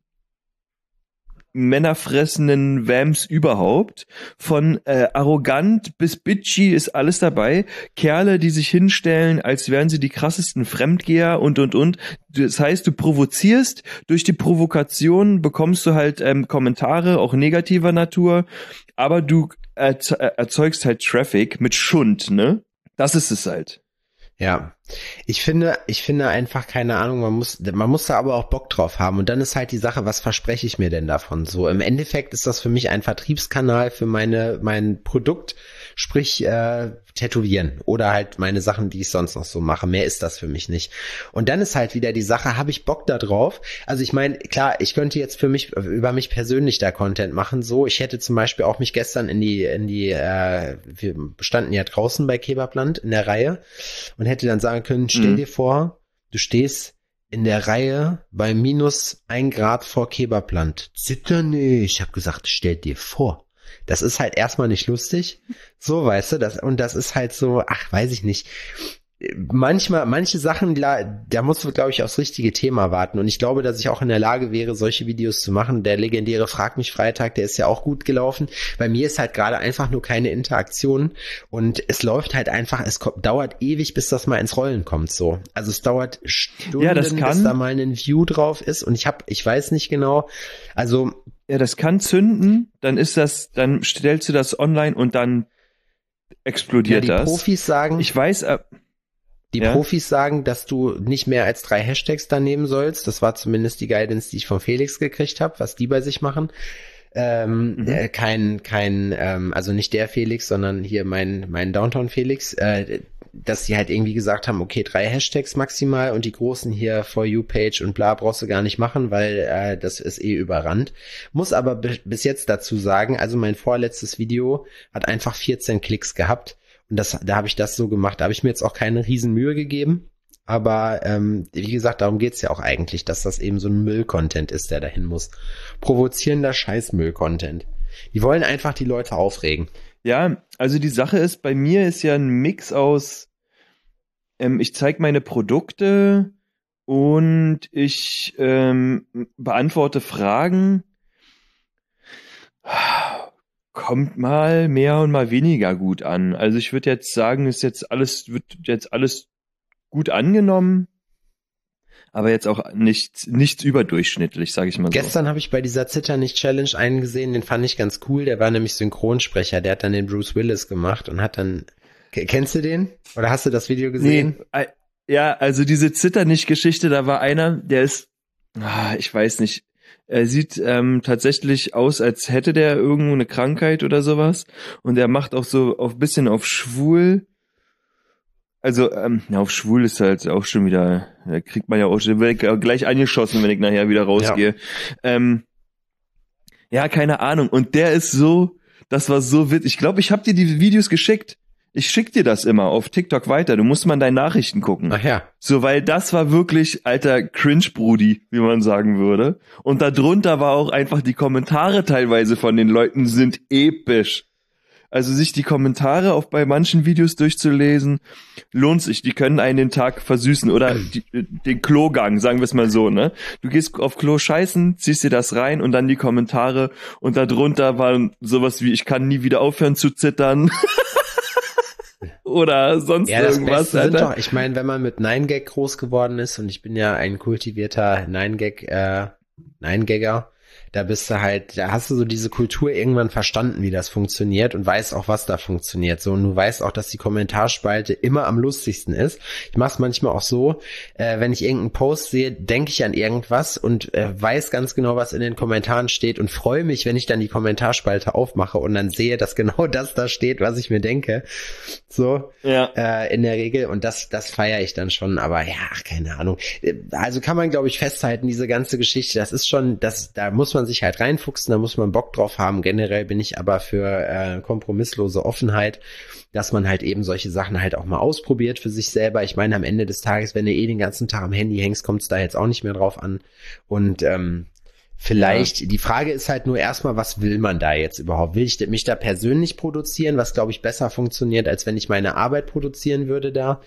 männerfressenden Vamps überhaupt. Von arrogant bis bitchy ist alles dabei. Kerle, die sich hinstellen, als wären sie die krassesten Fremdgeher und. Das heißt, du provozierst, durch die Provokation bekommst du halt Kommentare, auch negativer Natur, aber du erzeugst halt Traffic mit Schund, ne? Das ist es halt. Ja, Ich finde einfach, keine Ahnung, man muss da aber auch Bock drauf haben. Und dann ist halt die Sache, was verspreche ich mir denn davon? So, im Endeffekt ist das für mich ein Vertriebskanal für mein Produkt, sprich, Tätowieren oder halt meine Sachen, die ich sonst noch so mache. Mehr ist das für mich nicht. Und dann ist halt wieder die Sache, habe ich Bock da drauf? Also ich meine, klar, ich könnte jetzt über mich persönlich da Content machen, so. Ich hätte zum Beispiel auch mich gestern wir standen ja draußen bei Kebabland in der Reihe und hätte dann sagen können, stell dir vor, du stehst in der Reihe bei -1 Grad vor Kebabland. Zitter nicht. Ich habe gesagt, stell dir vor. Das ist halt erstmal nicht lustig. So, weißt du, das ist halt so, ach, weiß ich nicht. Manche Sachen, da musst du, glaube ich, aufs richtige Thema warten. Und ich glaube, dass ich auch in der Lage wäre, solche Videos zu machen. Der legendäre Frag mich Freitag, der ist ja auch gut gelaufen. Bei mir ist halt gerade einfach nur keine Interaktion. Und es läuft halt einfach, dauert ewig, bis das mal ins Rollen kommt, so. Also es dauert Stunden, bis da mal ein View drauf ist. Und ich weiß nicht genau, also. Ja, das kann zünden, dann stellst du das online und dann explodiert das. Die Profis sagen, Profis sagen, dass du nicht mehr als 3 Hashtags da nehmen sollst. Das war zumindest die Guidance, die ich von Felix gekriegt habe, was die bei sich machen. Also nicht der Felix, sondern hier mein Downtown Felix, dass die halt irgendwie gesagt haben, okay, 3 Hashtags maximal und die großen hier For You Page und bla brauchst du gar nicht machen, weil das ist überrannt. Muss aber bis jetzt dazu sagen, also mein vorletztes Video hat einfach 14 Klicks gehabt und da habe ich das so gemacht. Da habe ich mir jetzt auch keine riesen Mühe gegeben, aber wie gesagt, darum geht's ja auch eigentlich, dass das eben so ein Müll-Content ist, der dahin muss. Provozierender Scheiß-Müll-Content. Die wollen einfach die Leute aufregen. Ja, also die Sache ist, bei mir ist ja ein Mix aus, ich zeige meine Produkte und ich beantworte Fragen. Kommt mal mehr und mal weniger gut an. Also ich würde jetzt sagen, wird jetzt alles gut angenommen, aber jetzt auch nichts überdurchschnittlich, sage ich mal so. Gestern habe ich bei dieser Zitter nicht Challenge einen gesehen, den fand ich ganz cool, der war nämlich Synchronsprecher, der hat dann den Bruce Willis gemacht und hat dann, kennst du den? Oder hast du das Video gesehen? Nee, ja, also diese Zitter-nicht-Geschichte, da war einer, der ist, ich weiß nicht, er sieht tatsächlich aus, als hätte der irgendwo eine Krankheit oder sowas und er macht auch so ein bisschen auf schwul. Also, auf schwul ist halt auch schon wieder, da kriegt man ja auch schon gleich angeschossen, wenn ich nachher wieder rausgehe. Ja, ja, keine Ahnung. Und der ist so, das war so witzig. Ich glaube, ich habe dir die Videos geschickt. Ich schick dir das immer auf TikTok weiter. Du musst mal in deine Nachrichten gucken. Ach ja. So, weil das war wirklich, alter Cringe-Brudi, wie man sagen würde. Und darunter war auch einfach die Kommentare teilweise von den Leuten sind episch. Also sich die Kommentare bei manchen Videos durchzulesen, lohnt sich. Die können einen den Tag versüßen oder den Klogang, sagen wir es mal so, ne? Du gehst auf Klo scheißen, ziehst dir das rein und dann die Kommentare und darunter war sowas wie, ich kann nie wieder aufhören zu zittern. Oder sonst irgendwas. Beste sind doch, ich meine, wenn man mit 9gag groß geworden ist und ich bin ja ein kultivierter 9gagger, da hast du so diese Kultur irgendwann verstanden, wie das funktioniert und weißt auch, was da funktioniert. So, und du weißt auch, dass die Kommentarspalte immer am lustigsten ist. Ich mach's manchmal auch so, wenn ich irgendeinen Post sehe, denke ich an irgendwas und weiß ganz genau, was in den Kommentaren steht und freue mich, wenn ich dann die Kommentarspalte aufmache und dann sehe, dass genau das da steht, was ich mir denke. So, ja. In der Regel. Und das feiere ich dann schon, aber ja, keine Ahnung. Also kann man, glaube ich, festhalten, diese ganze Geschichte, das ist schon, da muss man sich halt reinfuchsen, da muss man Bock drauf haben. Generell bin ich aber für kompromisslose Offenheit, dass man halt eben solche Sachen halt auch mal ausprobiert für sich selber. Ich meine, am Ende des Tages, wenn du den ganzen Tag am Handy hängst, kommt es da jetzt auch nicht mehr drauf an. Und vielleicht, die Frage ist halt nur erstmal, was will man da jetzt überhaupt? Will ich mich da persönlich produzieren, was glaube ich besser funktioniert, als wenn ich meine Arbeit produzieren würde da?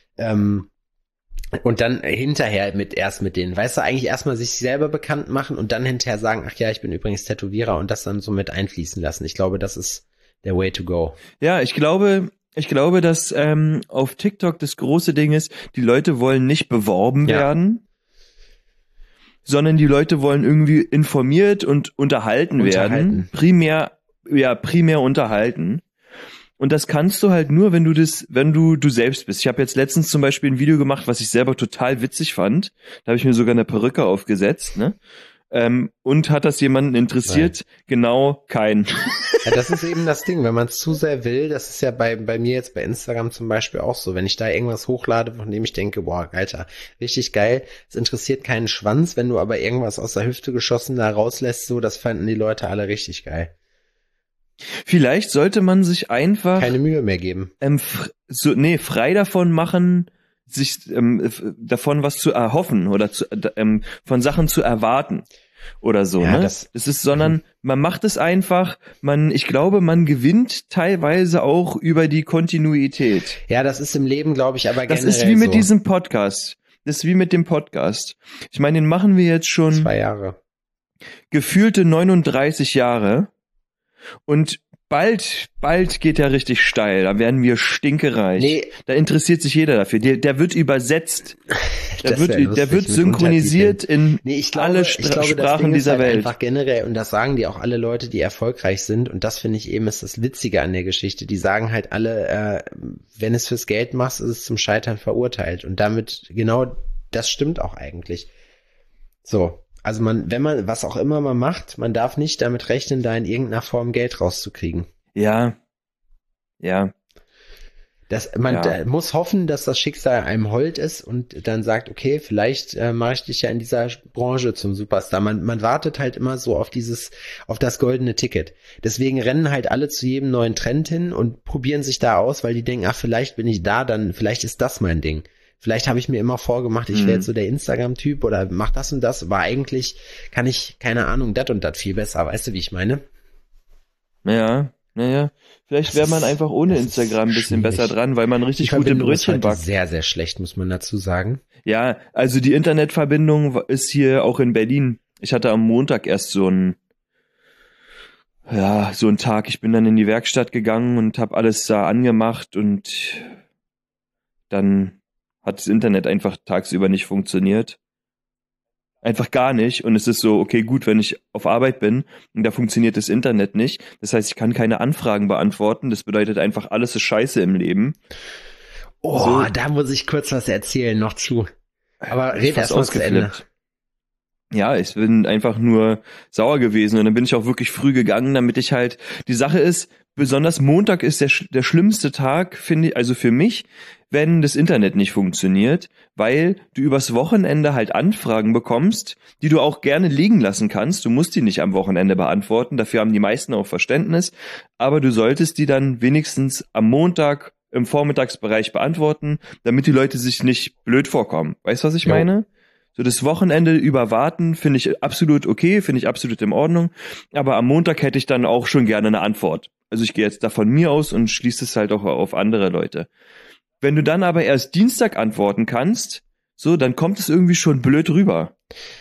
Und dann hinterher erst mit denen, weißt du, eigentlich erstmal sich selber bekannt machen und dann hinterher sagen, ach ja, ich bin übrigens Tätowierer und das dann so mit einfließen lassen. Ich glaube, das ist der way to go. Ja, ich glaube, dass auf TikTok das große Ding ist, die Leute wollen nicht beworben werden, sondern die Leute wollen irgendwie informiert und unterhalten werden. Primär unterhalten. Und das kannst du halt nur, wenn du selbst bist. Ich habe jetzt letztens zum Beispiel ein Video gemacht, was ich selber total witzig fand. Da habe ich mir sogar eine Perücke aufgesetzt, ne? Und hat das jemanden interessiert? Nein. Genau, keinen. Ja, das ist eben das Ding, wenn man es zu sehr will, das ist ja bei mir jetzt bei Instagram zum Beispiel auch so, wenn ich da irgendwas hochlade, von dem ich denke, boah, Alter, richtig geil, es interessiert keinen Schwanz, wenn du aber irgendwas aus der Hüfte geschossen da rauslässt, so, das fanden die Leute alle richtig geil. Vielleicht sollte man sich einfach keine Mühe mehr geben. Frei davon machen, sich davon was zu erhoffen oder von Sachen zu erwarten oder so, ja, ne? Das ist, sondern man macht es einfach, ich glaube, man gewinnt teilweise auch über die Kontinuität. Ja, das ist im Leben, glaube ich, aber generell das ist wie mit so. diesem Podcast. Das ist wie mit dem Podcast. Ich meine, den machen wir jetzt schon 2 Jahre. Gefühlte 39 Jahre. Und bald geht er richtig steil. Da werden wir stinkereich. Nee. Da interessiert sich jeder dafür. Der wird übersetzt. Der wird synchronisiert in alle Sprachen dieser Welt. Einfach generell, und das sagen die auch alle Leute, die erfolgreich sind. Und das finde ich eben ist das Witzige an der Geschichte. Die sagen halt alle, wenn es fürs Geld machst, ist es zum Scheitern verurteilt. Und damit, genau, das stimmt auch eigentlich. So. Also wenn man, was auch immer man macht, man darf nicht damit rechnen, da in irgendeiner Form Geld rauszukriegen. Ja. Man muss hoffen, dass das Schicksal einem hold ist und dann sagt, okay, vielleicht mache ich dich ja in dieser Branche zum Superstar. Man wartet halt immer so auf das goldene Ticket. Deswegen rennen halt alle zu jedem neuen Trend hin und probieren sich da aus, weil die denken, ach, vielleicht bin ich da, dann vielleicht ist das mein Ding. Vielleicht habe ich mir immer vorgemacht, ich wäre jetzt so der Instagram-Typ oder mach das und das, aber eigentlich kann ich, keine Ahnung, das und das viel besser. Weißt du, wie ich meine? Naja. Vielleicht wäre man einfach ohne Instagram ein bisschen besser dran, weil man richtig gute Brötchen backt. Sehr, sehr schlecht, muss man dazu sagen. Ja, also die Internetverbindung ist hier auch in Berlin. Ich hatte am Montag erst so einen Tag. Ich bin dann in die Werkstatt gegangen und habe alles da angemacht und dann hat das Internet einfach tagsüber nicht funktioniert. Einfach gar nicht. Und es ist so, okay, gut, wenn ich auf Arbeit bin und da funktioniert das Internet nicht. Das heißt, ich kann keine Anfragen beantworten. Das bedeutet einfach, alles ist scheiße im Leben. Oh, so. Da muss ich kurz was erzählen noch zu. Aber red erst mal zu Ende. Ja, ich bin einfach nur sauer gewesen und dann bin ich auch wirklich früh gegangen, damit ich halt, die Sache ist, besonders Montag ist der schlimmste Tag, finde ich, also für mich, wenn das Internet nicht funktioniert, weil du übers Wochenende halt Anfragen bekommst, die du auch gerne liegen lassen kannst. Du musst die nicht am Wochenende beantworten, dafür haben die meisten auch Verständnis, aber du solltest die dann wenigstens am Montag im Vormittagsbereich beantworten, damit die Leute sich nicht blöd vorkommen. Weißt du, was ich meine? So das Wochenende über warten finde ich absolut okay, finde ich absolut in Ordnung, aber am Montag hätte ich dann auch schon gerne eine Antwort. Also ich gehe jetzt da von mir aus und schließe es halt auch auf andere Leute. Wenn du dann aber erst Dienstag antworten kannst, so, dann kommt es irgendwie schon blöd rüber.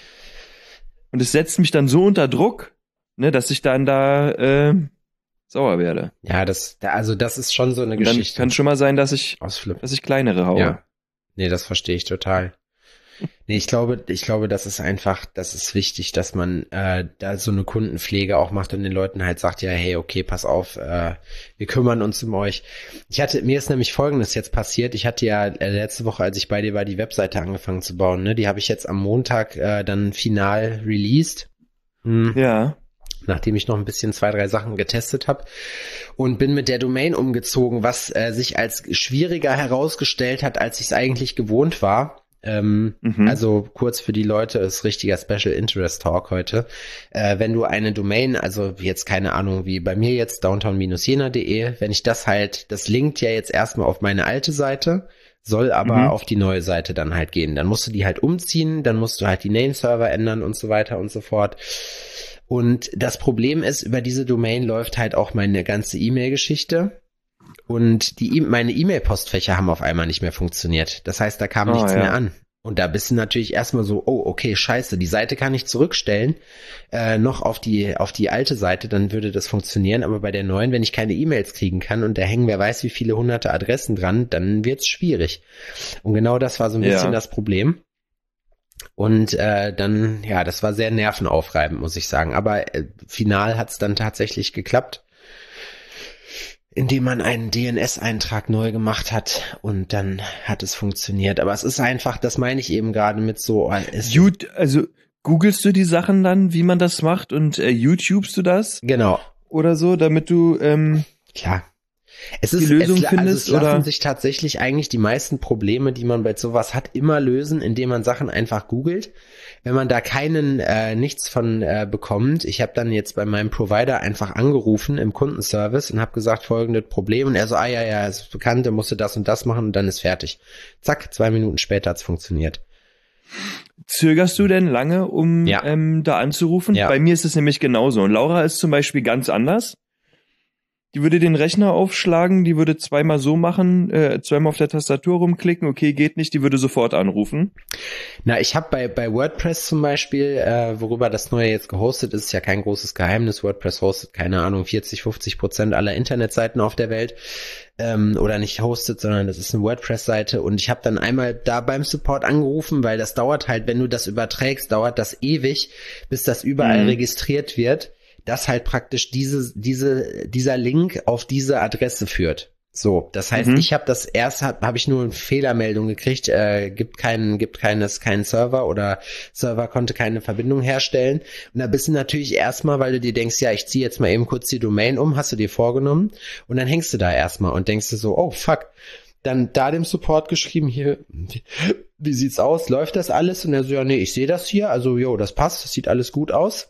Und es setzt mich dann so unter Druck, ne, dass ich dann da sauer werde. Ja, das ist schon so eine und dann Geschichte. Kann schon mal sein, dass ich kleinere haue. Ja. Nee, das verstehe ich total. Nee, ich glaube, das ist wichtig, dass man da so eine Kundenpflege auch macht und den Leuten halt sagt, ja, hey, okay, pass auf, wir kümmern uns um euch. Mir ist nämlich Folgendes jetzt passiert. Ich hatte ja letzte Woche, als ich bei dir war, die Webseite angefangen zu bauen, ne? Die habe ich jetzt am Montag dann final released. Ja. Nachdem ich noch ein bisschen 2-3 Sachen getestet habe und bin mit der Domain umgezogen, was sich als schwieriger herausgestellt hat, als ich es eigentlich gewohnt war. Also kurz für die Leute, ist richtiger Special Interest Talk heute. Wenn du eine Domain, also jetzt keine Ahnung, wie bei mir jetzt downtown-jena.de, wenn ich das linkt ja jetzt erstmal auf meine alte Seite, soll aber auf die neue Seite dann halt gehen. Dann musst du die halt umziehen, dann musst du halt die Nameserver ändern und so weiter und so fort. Und das Problem ist, über diese Domain läuft halt auch meine ganze E-Mail-Geschichte. Und meine E-Mail-Postfächer haben auf einmal nicht mehr funktioniert. Das heißt, da kam nichts mehr an. Und da bist du natürlich erstmal so, oh, okay, scheiße, die Seite kann ich zurückstellen, noch auf die alte Seite, dann würde das funktionieren. Aber bei der neuen, wenn ich keine E-Mails kriegen kann und da hängen wer weiß wie viele hunderte Adressen dran, dann wird's schwierig. Und genau das war so ein bisschen das Problem. Und dann, ja, das war sehr nervenaufreibend, muss ich sagen. Aber final hat's dann tatsächlich geklappt. indem man einen DNS-Eintrag neu gemacht hat und dann hat es funktioniert. Aber es ist einfach, das meine ich eben gerade mit so. Also googelst du die Sachen dann, wie man das macht und YouTubest du das? Genau. Oder so, damit du klar. Die Lösung findest, es lassen oder? sich tatsächlich eigentlich die meisten Probleme, die man bei sowas hat, immer lösen, indem man Sachen einfach googelt. Wenn man da nichts von bekommt, ich habe dann jetzt bei meinem Provider einfach angerufen im Kundenservice und habe gesagt, folgendes Problem. Und er so, ja, ist bekannt, er musste das und das machen und dann ist fertig. Zack, 2 Minuten später hat's funktioniert. Zögerst du denn lange, um da anzurufen? Ja. Bei mir ist es nämlich genauso. Und Laura ist zum Beispiel ganz anders. Die würde den Rechner aufschlagen, die würde zweimal so machen, zweimal auf der Tastatur rumklicken, okay, geht nicht, die würde sofort anrufen. Na, ich habe bei WordPress zum Beispiel, worüber das neue jetzt gehostet ist ja kein großes Geheimnis. WordPress hostet, keine Ahnung, 40-50% aller Internetseiten auf der Welt. Oder nicht hostet, sondern das ist eine WordPress-Seite. Und ich habe dann einmal da beim Support angerufen, weil das dauert halt, wenn du das überträgst, dauert das ewig, bis das überall registriert wird, dass halt praktisch dieser Link auf diese Adresse führt. So, das heißt, ich habe habe ich nur eine Fehlermeldung gekriegt, gibt keinen Server oder Server konnte keine Verbindung herstellen. Und da bist du natürlich erstmal, weil du dir denkst, ja, ich ziehe jetzt mal eben kurz die Domain um, hast du dir vorgenommen und dann hängst du da erstmal und denkst du so, oh fuck, dann da dem Support geschrieben, hier, wie sieht's aus, läuft das alles? Und er so, ja, nee, ich sehe das hier, also das passt, das sieht alles gut aus.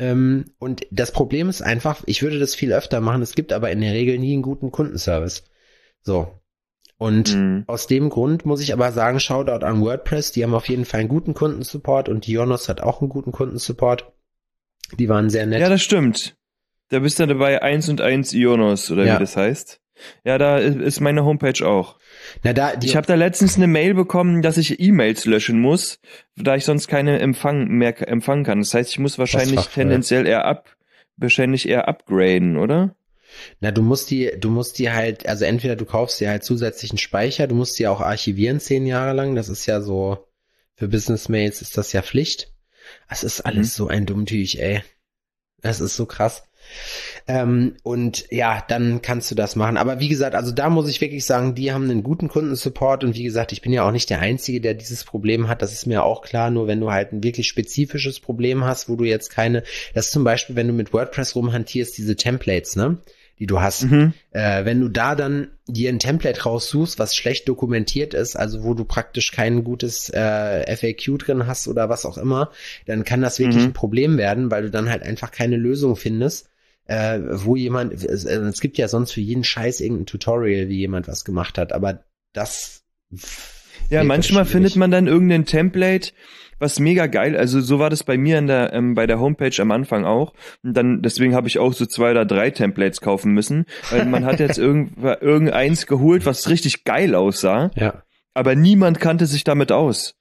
Und das Problem ist einfach, ich würde das viel öfter machen, es gibt aber in der Regel nie einen guten Kundenservice. So. Und aus dem Grund muss ich aber sagen, Shoutout an WordPress, die haben auf jeden Fall einen guten Kundensupport und Ionos hat auch einen guten Kundensupport. Die waren sehr nett. Ja, das stimmt. Da bist du dabei 1&1 Ionos, oder wie das heißt. Ja, da ist meine Homepage auch. Ich habe da letztens eine Mail bekommen, dass ich E-Mails löschen muss, da ich sonst keine mehr empfangen kann. Das heißt, ich muss wahrscheinlich tendenziell eher upgraden, oder? Na, du musst die halt, also entweder du kaufst dir halt zusätzlichen Speicher, du musst die auch archivieren 10 Jahre lang, das ist ja so, für Business-Mails ist das ja Pflicht. Es ist alles so ein Dummtüch, ey. Das ist so krass. Und ja, dann kannst du das machen. Aber wie gesagt, also da muss ich wirklich sagen, die haben einen guten Kundensupport und wie gesagt, ich bin ja auch nicht der Einzige, der dieses Problem hat. Das ist mir auch klar. Nur wenn du halt ein wirklich spezifisches Problem hast, wo du jetzt das zum Beispiel, wenn du mit WordPress rumhantierst, diese Templates, ne, die du hast. Wenn du da dann dir ein Template raussuchst, was schlecht dokumentiert ist, also wo du praktisch kein gutes FAQ drin hast oder was auch immer, dann kann das wirklich ein Problem werden, weil du dann halt einfach keine Lösung findest, wo es gibt ja sonst für jeden Scheiß irgendein Tutorial, wie jemand was gemacht hat, aber das... Ja, manchmal findet man dann irgendein Template, was mega geil, also so war das bei mir bei der Homepage am Anfang auch. Und dann, deswegen habe ich auch so 2 oder 3 Templates kaufen müssen, weil man hat jetzt irgendeins geholt, was richtig geil aussah, aber niemand kannte sich damit aus.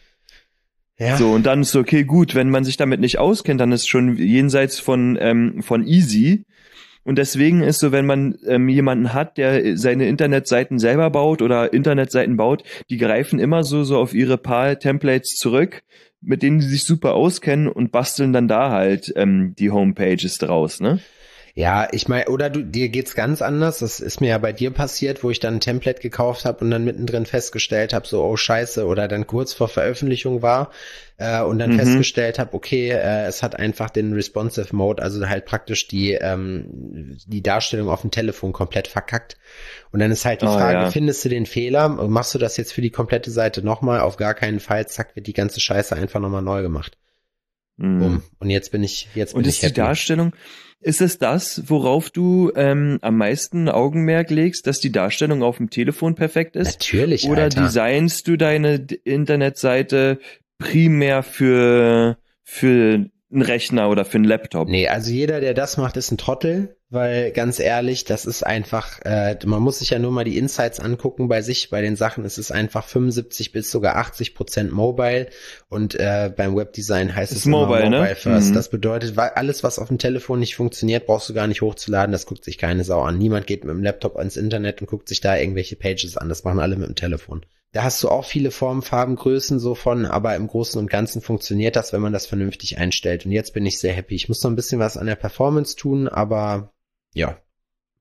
Ja. So, und dann ist okay, gut, wenn man sich damit nicht auskennt, dann ist schon jenseits von easy. Und deswegen ist so, wenn man jemanden hat, der seine Internetseiten selber baut oder Internetseiten baut, die greifen immer so auf ihre paar Templates zurück, mit denen sie sich super auskennen und basteln dann da halt die Homepages draus, ne? Ja, ich meine, oder dir geht's ganz anders. Das ist mir ja bei dir passiert, wo ich dann ein Template gekauft habe und dann mittendrin festgestellt habe, so, oh Scheiße, oder dann kurz vor Veröffentlichung war und dann festgestellt habe, okay, es hat einfach den Responsive Mode, also halt praktisch die Darstellung auf dem Telefon komplett verkackt. Und dann ist halt die Frage, findest du den Fehler? Machst du das jetzt für die komplette Seite nochmal? Auf gar keinen Fall, zack, wird die ganze Scheiße einfach nochmal neu gemacht. Und jetzt bin ich Und ist die Darstellung, ist es das, worauf du am meisten Augenmerk legst, dass die Darstellung auf dem Telefon perfekt ist? Natürlich, Oder Alter. designst du deine Internetseite primär für einen Rechner oder für einen Laptop? Nee, also jeder, der das macht, ist ein Trottel, weil ganz ehrlich, das ist einfach, man muss sich ja nur mal die Insights angucken bei den Sachen, es ist einfach 75 bis sogar 80% Mobile und beim Webdesign heißt es Mobile, immer Mobile ne? First. Das bedeutet, weil alles, was auf dem Telefon nicht funktioniert, brauchst du gar nicht hochzuladen, das guckt sich keine Sau an. Niemand geht mit dem Laptop ans Internet und guckt sich da irgendwelche Pages an, das machen alle mit dem Telefon. Da hast du auch viele Formen, Farben, Größen so von, aber im Großen und Ganzen funktioniert das, wenn man das vernünftig einstellt. Und jetzt bin ich sehr happy. Ich muss noch ein bisschen was an der Performance tun, aber ja,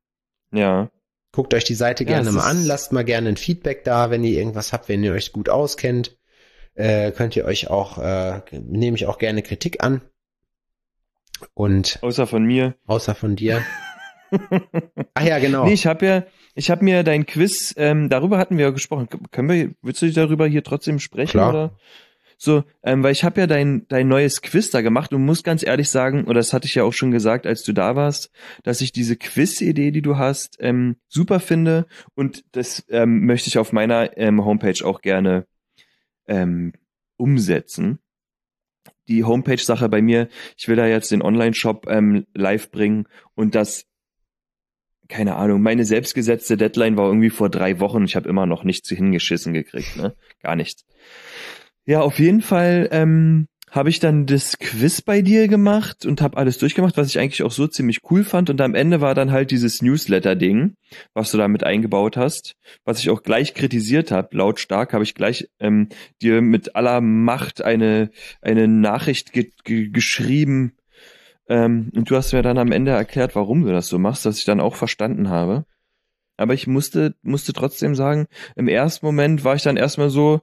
Ja. Guckt euch die Seite Ja, gerne es mal an, ist- lasst mal gerne ein Feedback da, wenn ihr irgendwas habt, wenn ihr euch gut auskennt. Könnt ihr euch auch, nehme ich auch gerne Kritik an. Und Außer von mir. außer von dir. Ach ja, genau. Nee, ich habe mir dein Quiz, darüber hatten wir ja gesprochen. Willst du darüber hier trotzdem sprechen, Klar. oder? So, weil ich habe ja dein neues Quiz da gemacht und muss ganz ehrlich sagen, oder das hatte ich ja auch schon gesagt, als du da warst, dass ich diese Quiz-Idee, die du hast, super finde, und das möchte ich auf meiner Homepage auch gerne umsetzen. Die Homepage-Sache bei mir, ich will da jetzt den Online-Shop live bringen, und das, keine Ahnung, meine selbstgesetzte Deadline war irgendwie vor 3 Wochen. Ich habe immer noch nichts hingeschissen gekriegt, ne? Gar nichts. Ja, auf jeden Fall habe ich dann das Quiz bei dir gemacht und habe alles durchgemacht, was ich eigentlich auch so ziemlich cool fand. Und am Ende war dann halt dieses Newsletter-Ding, was du da mit eingebaut hast, was ich auch gleich kritisiert habe. Lautstark habe ich gleich dir mit aller Macht eine Nachricht geschrieben. Und du hast mir dann am Ende erklärt, warum du das so machst, was ich dann auch verstanden habe. Aber ich musste trotzdem sagen, im ersten Moment war ich dann erstmal so,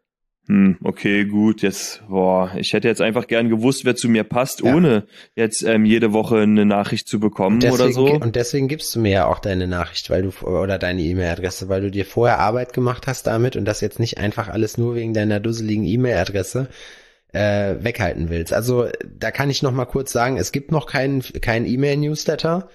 okay, gut, ich hätte jetzt einfach gern gewusst, wer zu mir passt, Ja. ohne jetzt jede Woche eine Nachricht zu bekommen oder so. Und deswegen gibst du mir ja auch deine Nachricht, oder deine E-Mail-Adresse, weil du dir vorher Arbeit gemacht hast damit und das jetzt nicht einfach alles nur wegen deiner dusseligen E-Mail-Adresse weghalten willst. Also da kann ich noch mal kurz sagen, es gibt noch keinen E-Mail-Newsletter,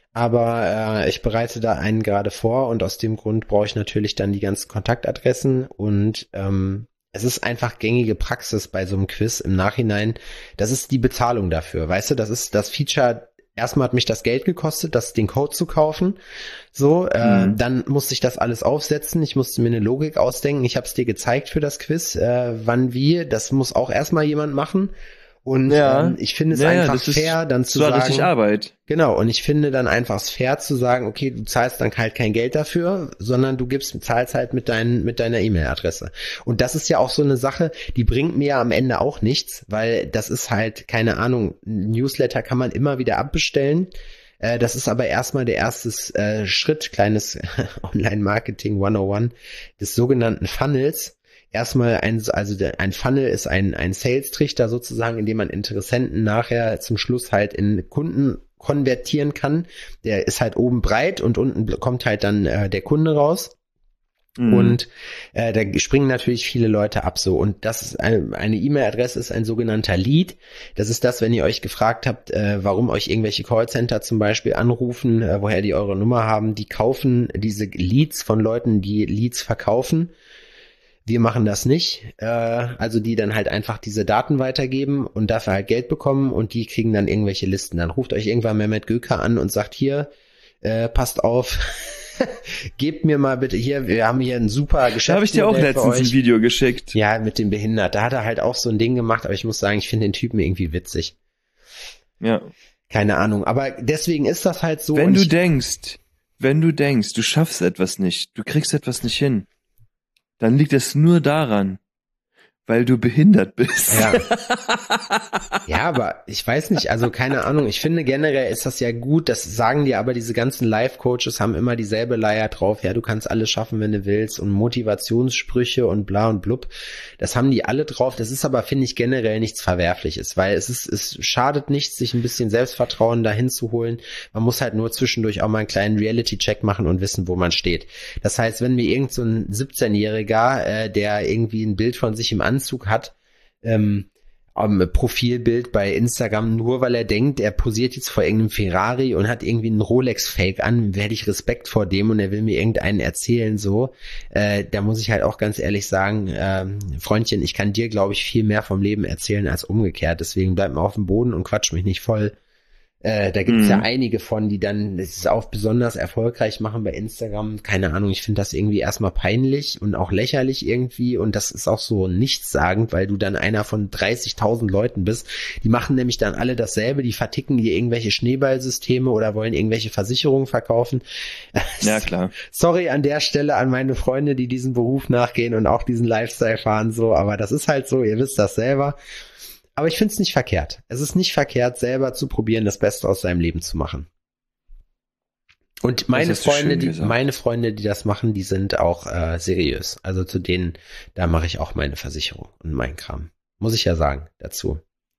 aber ich bereite da einen gerade vor, und aus dem Grund brauche ich natürlich dann die ganzen Kontaktadressen, und es ist einfach gängige Praxis bei so einem Quiz im Nachhinein. Das ist die Bezahlung dafür, weißt du, das ist das Feature. Erstmal hat mich das Geld gekostet, den Code zu kaufen. So, dann musste ich das alles aufsetzen. Ich musste mir eine Logik ausdenken. Ich habe es dir gezeigt für das Quiz, wann wie. Das muss auch erstmal jemand machen. Und Ja. ich finde es Ja, einfach das ist- fair, dann zu Das war sagen. richtig Arbeit. Genau, und ich finde dann einfach es fair zu sagen, okay, du zahlst dann halt kein Geld dafür, sondern du zahlst halt mit deiner E-Mail-Adresse. Und das ist ja auch so eine Sache, die bringt mir ja am Ende auch nichts, weil das ist halt, keine Ahnung, ein Newsletter kann man immer wieder abbestellen. Das ist aber erstmal der erste Schritt, kleines Online-Marketing 101 des sogenannten Funnels. Erstmal ein Funnel ist ein Sales-Trichter sozusagen, in dem man Interessenten nachher zum Schluss halt in Kunden konvertieren kann. Der ist halt oben breit und unten kommt halt dann der Kunde raus. Und da springen natürlich viele Leute ab so. Und das ist eine E-Mail-Adresse ist ein sogenannter Lead. Das ist das, wenn ihr euch gefragt habt, warum euch irgendwelche Callcenter zum Beispiel anrufen, woher die eure Nummer haben. Die kaufen diese Leads von Leuten, die Leads verkaufen. Wir machen das nicht, also die dann halt einfach diese Daten weitergeben und dafür halt Geld bekommen, und die kriegen dann irgendwelche Listen. Dann ruft euch irgendwann Mehmet Göker an und sagt, hier, passt auf, gebt mir mal bitte hier, wir haben hier ein super Geschäftsmodell. Da habe ich dir auch für letztens euch. ein Video geschickt. Ja, mit dem Behindert. Da hat er halt auch so ein Ding gemacht, aber ich muss sagen, ich finde den Typen irgendwie witzig. Ja. Keine Ahnung, aber deswegen ist das halt so. Wenn und du ich- denkst, du schaffst etwas nicht, du kriegst etwas nicht hin, dann liegt es nur daran, weil du behindert bist. Ja. Ja, aber ich weiß nicht, also keine Ahnung, ich finde generell ist das ja gut, das sagen dir aber diese ganzen Life-Coaches haben immer dieselbe Leier drauf, ja, du kannst alles schaffen, wenn du willst, und Motivationssprüche und bla und blub, das haben die alle drauf, das ist aber, finde ich, generell nichts Verwerfliches, weil es schadet nichts, sich ein bisschen Selbstvertrauen dahin zu holen, man muss halt nur zwischendurch auch mal einen kleinen Reality-Check machen und wissen, wo man steht. Das heißt, wenn mir irgend so ein 17-Jähriger, der irgendwie ein Bild von sich im Anzug hat, Profilbild bei Instagram, nur weil er denkt, er posiert jetzt vor irgendeinem Ferrari und hat irgendwie einen Rolex-Fake an, werde ich Respekt vor dem, und er will mir irgendeinen erzählen, so. Da muss ich halt auch ganz ehrlich sagen, Freundchen, ich kann dir, glaube ich, viel mehr vom Leben erzählen als umgekehrt, deswegen bleib mal auf dem Boden und quatsch mich nicht voll. Da gibt es ja einige von, die dann das auch besonders erfolgreich machen bei Instagram. Keine Ahnung, ich finde das irgendwie erstmal peinlich und auch lächerlich irgendwie, und das ist auch so nichtssagend, weil du dann einer von 30.000 Leuten bist. Die machen nämlich dann alle dasselbe, die verticken dir irgendwelche Schneeballsysteme oder wollen irgendwelche Versicherungen verkaufen. Ja, klar. Sorry an der Stelle an meine Freunde, die diesen Beruf nachgehen und auch diesen Lifestyle fahren, so, aber das ist halt so, ihr wisst das selber. Aber ich finde es nicht verkehrt. Es ist nicht verkehrt, selber zu probieren, das Beste aus seinem Leben zu machen. Und meine Freunde, die das machen, die sind auch seriös. Also zu denen, da mache ich auch meine Versicherung und meinen Kram. Muss ich ja sagen dazu.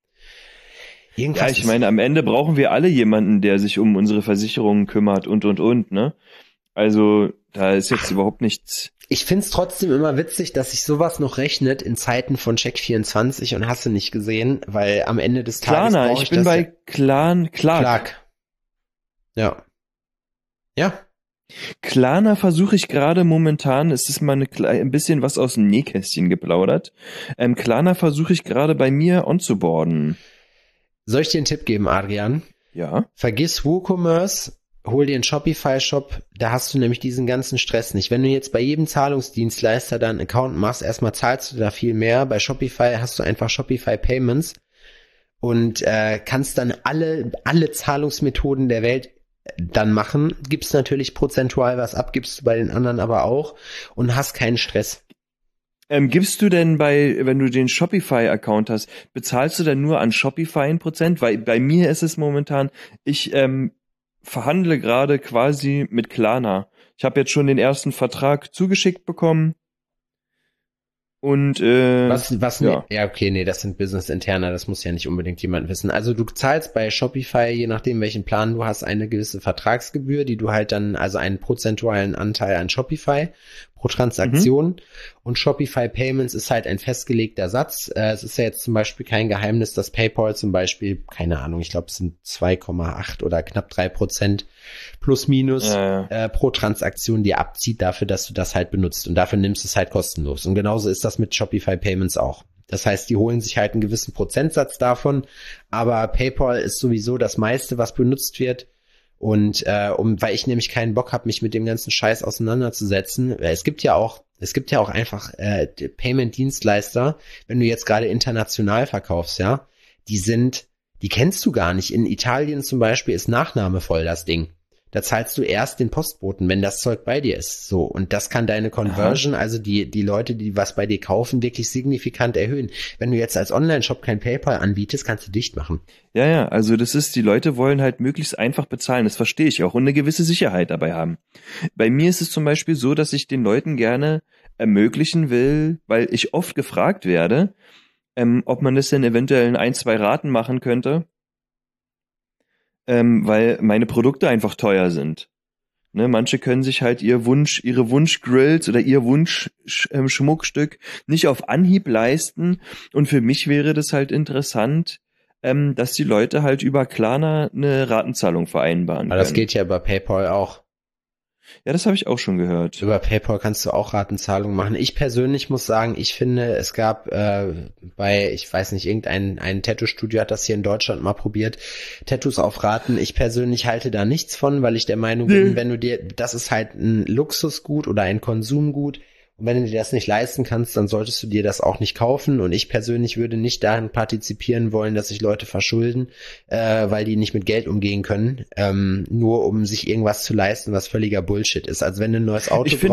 Ja, ich meine, am Ende brauchen wir alle jemanden, der sich um unsere Versicherungen kümmert und, ne? Also, da ist jetzt überhaupt nichts. Ich find's trotzdem immer witzig, dass sich sowas noch rechnet in Zeiten von Check24 und hast du nicht gesehen, weil am Ende des Tages Klarna, ich bin bei Clark. Ja. Ja. Klarna versuche ich gerade momentan, es ist mal ein bisschen was aus dem Nähkästchen geplaudert. Klarna versuche ich gerade bei mir onzuboarden. Soll ich dir einen Tipp geben, Adrian? Ja. Vergiss WooCommerce, hol dir einen Shopify-Shop, da hast du nämlich diesen ganzen Stress nicht. Wenn du jetzt bei jedem Zahlungsdienstleister da einen Account machst, erstmal zahlst du da viel mehr. Bei Shopify hast du einfach Shopify Payments und kannst dann alle Zahlungsmethoden der Welt dann machen. Gibst natürlich prozentual was ab, gibst du bei den anderen aber auch und hast keinen Stress. Gibst du denn wenn du den Shopify-Account hast, bezahlst du denn nur an Shopify 1%? Weil bei mir ist es momentan, ich verhandle gerade quasi mit Klarna. Ich habe jetzt schon den ersten Vertrag zugeschickt bekommen. Und ja, okay, nee, das sind Business-Interner, das muss ja nicht unbedingt jemand wissen. Also du zahlst bei Shopify, je nachdem welchen Plan du hast, eine gewisse Vertragsgebühr, die du halt dann, also einen prozentualen Anteil an Shopify pro Transaktion. Und Shopify Payments ist halt ein festgelegter Satz. Es ist ja jetzt zum Beispiel kein Geheimnis, dass PayPal zum Beispiel, keine Ahnung, ich glaube es sind 2,8 oder knapp 3% plus minus pro Transaktion dir abzieht dafür, dass du das halt benutzt. Und dafür nimmst du es halt kostenlos. Und genauso ist das mit Shopify Payments auch. Das heißt, die holen sich halt einen gewissen Prozentsatz davon, aber PayPal ist sowieso das meiste, was benutzt wird. Und weil ich nämlich keinen Bock habe, mich mit dem ganzen Scheiß auseinanderzusetzen. Es gibt ja auch einfach Payment-Dienstleister, wenn du jetzt gerade international verkaufst, ja, die kennst du gar nicht. In Italien zum Beispiel ist Nachname voll das Ding. Da zahlst du erst den Postboten, wenn das Zeug bei dir ist. So, und das kann deine Conversion, also die Leute, die was bei dir kaufen, wirklich signifikant erhöhen. Wenn du jetzt als Online-Shop kein PayPal anbietest, kannst du dicht machen. Ja, also die Leute wollen halt möglichst einfach bezahlen, das verstehe ich auch, und eine gewisse Sicherheit dabei haben. Bei mir ist es zum Beispiel so, dass ich den Leuten gerne ermöglichen will, weil ich oft gefragt werde, ob man das denn eventuell in 1-2 Raten machen könnte. Weil meine Produkte einfach teuer sind. Ne, manche können sich halt ihre Wunschgrills oder ihr Wunschschmuckstück nicht auf Anhieb leisten. Und für mich wäre das halt interessant, dass die Leute halt über Klarna eine Ratenzahlung vereinbaren können. Aber das geht ja über PayPal auch. Ja, das habe ich auch schon gehört. Über PayPal kannst du auch Ratenzahlungen machen. Ich persönlich muss sagen, ich finde, es gab ich weiß nicht, ein Tattoo-Studio hat das hier in Deutschland mal probiert, Tattoos auf Raten. Ich persönlich halte da nichts von, weil ich der Meinung bin, das ist halt ein Luxusgut oder ein Konsumgut. Und wenn du dir das nicht leisten kannst, dann solltest du dir das auch nicht kaufen. Und ich persönlich würde nicht daran partizipieren wollen, dass sich Leute verschulden, weil die nicht mit Geld umgehen können, nur um sich irgendwas zu leisten, was völliger Bullshit ist. Also wenn du ein neues Auto brauchst.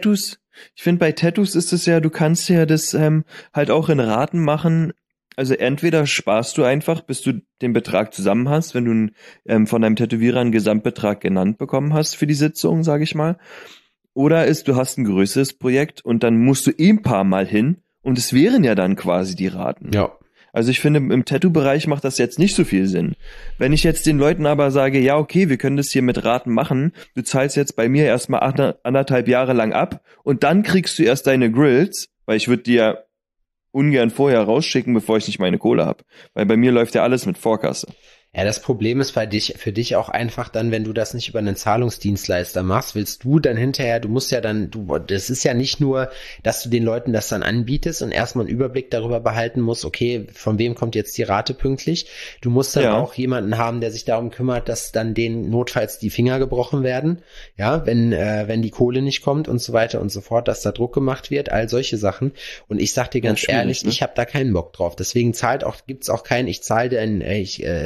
Ich finde bei Tattoos ist es ja, du kannst ja das halt auch in Raten machen. Also entweder sparst du einfach, bis du den Betrag zusammen hast, wenn du von deinem Tätowierer einen Gesamtbetrag genannt bekommen hast für die Sitzung, sage ich mal. Oder du hast ein größeres Projekt und dann musst du ein paar Mal hin und es wären ja dann quasi die Raten. Ja. Also ich finde, im Tattoo-Bereich macht das jetzt nicht so viel Sinn. Wenn ich jetzt den Leuten aber sage, ja okay, wir können das hier mit Raten machen, du zahlst jetzt bei mir erstmal 1,5 Jahre lang ab und dann kriegst du erst deine Grills, weil ich würde dir ungern vorher rausschicken, bevor ich nicht meine Kohle habe. Weil bei mir läuft ja alles mit Vorkasse. Ja, das Problem ist für dich auch einfach dann, wenn du das nicht über einen Zahlungsdienstleister machst, willst du dann hinterher, das ist ja nicht nur, dass du den Leuten das dann anbietest und erstmal einen Überblick darüber behalten musst, okay, von wem kommt jetzt die Rate pünktlich. Du musst dann auch jemanden haben, der sich darum kümmert, dass dann denen notfalls die Finger gebrochen werden, ja, wenn die Kohle nicht kommt und so weiter und so fort, dass da Druck gemacht wird, all solche Sachen. Und ich sag dir ganz ehrlich, ich habe da keinen Bock drauf. Deswegen gibt's auch keinen, ich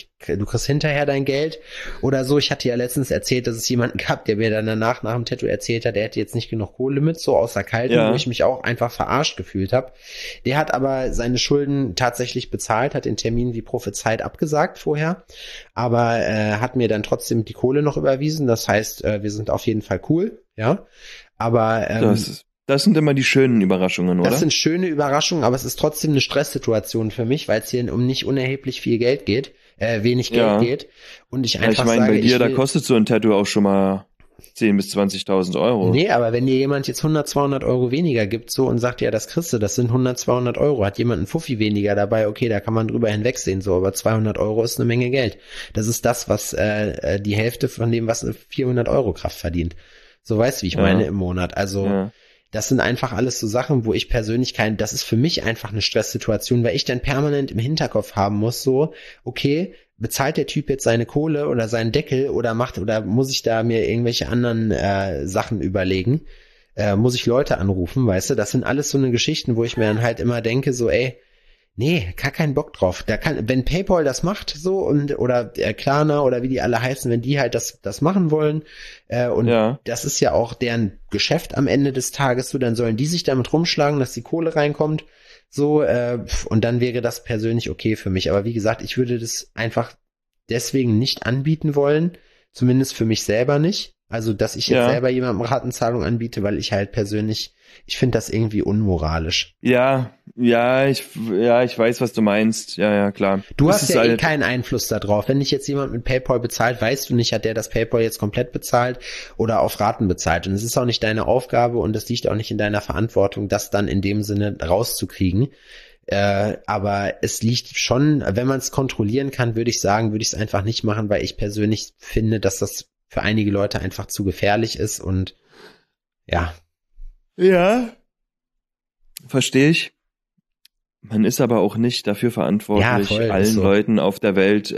du kriegst hinterher dein Geld oder so. Ich hatte ja letztens erzählt, dass es jemanden gab, der mir dann danach nach dem Tattoo erzählt hat, der hätte jetzt nicht genug Kohle mit, so außer Kalten, wo ich mich auch einfach verarscht gefühlt habe. Der hat aber seine Schulden tatsächlich bezahlt, hat den Termin wie prophezeit abgesagt vorher, aber hat mir dann trotzdem die Kohle noch überwiesen. Das heißt, wir sind auf jeden Fall cool, ja. Aber das sind immer die schönen Überraschungen, oder? Das sind schöne Überraschungen, aber es ist trotzdem eine Stresssituation für mich, weil es hier um nicht unerheblich viel Geld geht, wenig Geld geht. Und ich einfach sage, bei dir, da kostet so ein Tattoo auch schon mal 10.000 bis 20.000 Euro. Nee, aber wenn dir jemand jetzt 100, 200 Euro weniger gibt so und sagt, ja, das kriegst du, das sind 100, 200 Euro, hat jemand einen Fuffi weniger dabei, okay, da kann man drüber hinwegsehen, so, aber 200 Euro ist eine Menge Geld. Das ist das, was die Hälfte von dem, was eine 400 Euro Kraft verdient. So, weißt du, wie ich meine, im Monat. Also das sind einfach alles so Sachen, wo ich persönlich das ist für mich einfach eine Stresssituation, weil ich dann permanent im Hinterkopf haben muss, so, okay, bezahlt der Typ jetzt seine Kohle oder seinen Deckel oder muss ich da mir irgendwelche anderen Sachen überlegen? Muss ich Leute anrufen, weißt du? Das sind alles so eine Geschichten, wo ich mir dann halt immer denke, so, ey, nee, gar keinen Bock drauf. Wenn PayPal das macht, so, oder Klarna oder wie die alle heißen, wenn die halt das machen wollen, das ist ja auch deren Geschäft am Ende des Tages, so, dann sollen die sich damit rumschlagen, dass die Kohle reinkommt, so, und dann wäre das persönlich okay für mich. Aber wie gesagt, ich würde das einfach deswegen nicht anbieten wollen, zumindest für mich selber nicht. Also, dass ich jetzt selber jemandem Ratenzahlung anbiete, weil ich halt persönlich, ich finde das irgendwie unmoralisch. Ich weiß, was du meinst. Ja, klar. Du hast ja keinen Einfluss darauf. Wenn dich jetzt jemand mit PayPal bezahlt, weißt du nicht, hat der das PayPal jetzt komplett bezahlt oder auf Raten bezahlt. Und es ist auch nicht deine Aufgabe und es liegt auch nicht in deiner Verantwortung, das dann in dem Sinne rauszukriegen. Aber es liegt schon, wenn man es kontrollieren kann, würde ich es einfach nicht machen, weil ich persönlich finde, dass das für einige Leute einfach zu gefährlich ist und ja. Ja, verstehe ich. Man ist aber auch nicht dafür verantwortlich, allen Leuten auf der Welt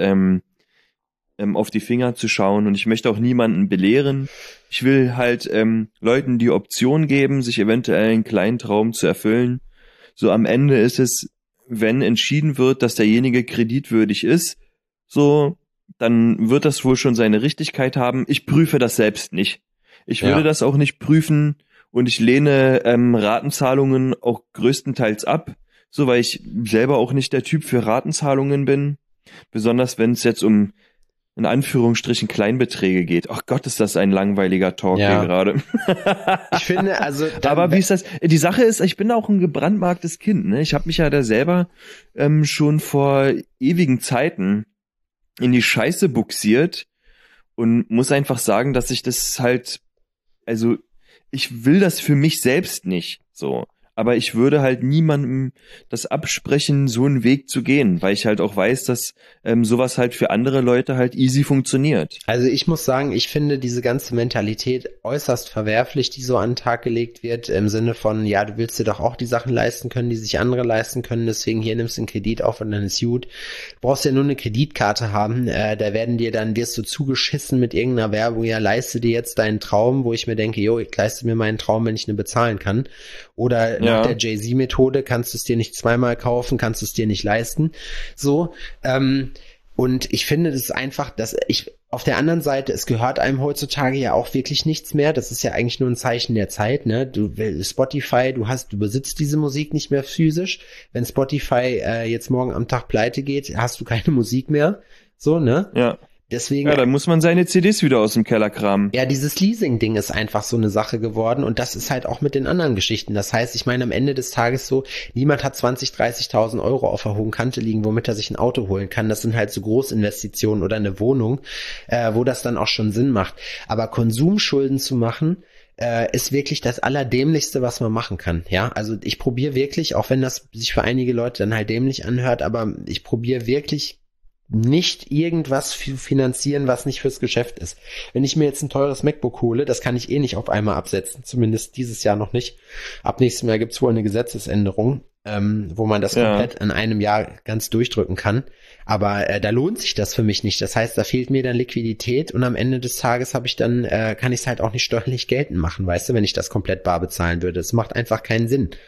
auf die Finger zu schauen. Und ich möchte auch niemanden belehren. Ich will halt Leuten die Option geben, sich eventuell einen kleinen Traum zu erfüllen. So am Ende ist es, wenn entschieden wird, dass derjenige kreditwürdig ist, so, dann wird das wohl schon seine Richtigkeit haben. Ich prüfe das selbst nicht. Ich würde das auch nicht prüfen und ich lehne Ratenzahlungen auch größtenteils ab, so weil ich selber auch nicht der Typ für Ratenzahlungen bin. Besonders wenn es jetzt um in Anführungsstrichen Kleinbeträge geht. Ach Gott, ist das ein langweiliger Talk hier gerade. Ich finde, also... Aber wie ist das? Die Sache ist, ich bin auch ein gebrandmarktes Kind. Ne? Ich habe mich ja da selber schon vor ewigen Zeiten in die Scheiße buxiert und muss einfach sagen, dass ich das halt, also ich will das für mich selbst nicht so, aber ich würde halt niemandem das absprechen, so einen Weg zu gehen, weil ich halt auch weiß, dass sowas halt für andere Leute halt easy funktioniert. Also ich muss sagen, ich finde diese ganze Mentalität äußerst verwerflich, die so an den Tag gelegt wird, im Sinne von, ja, du willst dir doch auch die Sachen leisten können, die sich andere leisten können, deswegen hier nimmst du einen Kredit auf und dann ist gut. Du brauchst ja nur eine Kreditkarte haben, da wirst du zugeschissen mit irgendeiner Werbung, ja, leiste dir jetzt deinen Traum, wo ich mir denke, jo, ich leiste mir meinen Traum, wenn ich ihn bezahlen kann. Oder nach der Jay-Z-Methode kannst du es dir nicht zweimal kaufen, kannst du es dir nicht leisten. So, und ich finde das einfach, auf der anderen Seite, es gehört einem heutzutage ja auch wirklich nichts mehr. Das ist ja eigentlich nur ein Zeichen der Zeit, ne? Spotify, du besitzt diese Musik nicht mehr physisch. Wenn Spotify jetzt morgen am Tag pleite geht, hast du keine Musik mehr. So, ne? Ja. Deswegen, ja, dann muss man seine CDs wieder aus dem Keller kramen. Ja, dieses Leasing-Ding ist einfach so eine Sache geworden und das ist halt auch mit den anderen Geschichten. Das heißt, ich meine, am Ende des Tages so, niemand hat 20.000, 30.000 Euro auf der hohen Kante liegen, womit er sich ein Auto holen kann. Das sind halt so Großinvestitionen oder eine Wohnung, wo das dann auch schon Sinn macht. Aber Konsumschulden zu machen, ist wirklich das Allerdämlichste, was man machen kann. Ja, also ich probiere wirklich, auch wenn das sich für einige Leute dann halt dämlich anhört, aber ich probiere wirklich nicht irgendwas finanzieren, was nicht fürs Geschäft ist. Wenn ich mir jetzt ein teures MacBook hole, das kann ich eh nicht auf einmal absetzen, zumindest dieses Jahr noch nicht. Ab nächstem Jahr gibt's wohl eine Gesetzesänderung, wo man das komplett in einem Jahr ganz durchdrücken kann. Aber da lohnt sich das für mich nicht. Das heißt, da fehlt mir dann Liquidität und am Ende des Tages kann ich es halt auch nicht steuerlich geltend machen, weißt du, wenn ich das komplett bar bezahlen würde. Es macht einfach keinen Sinn.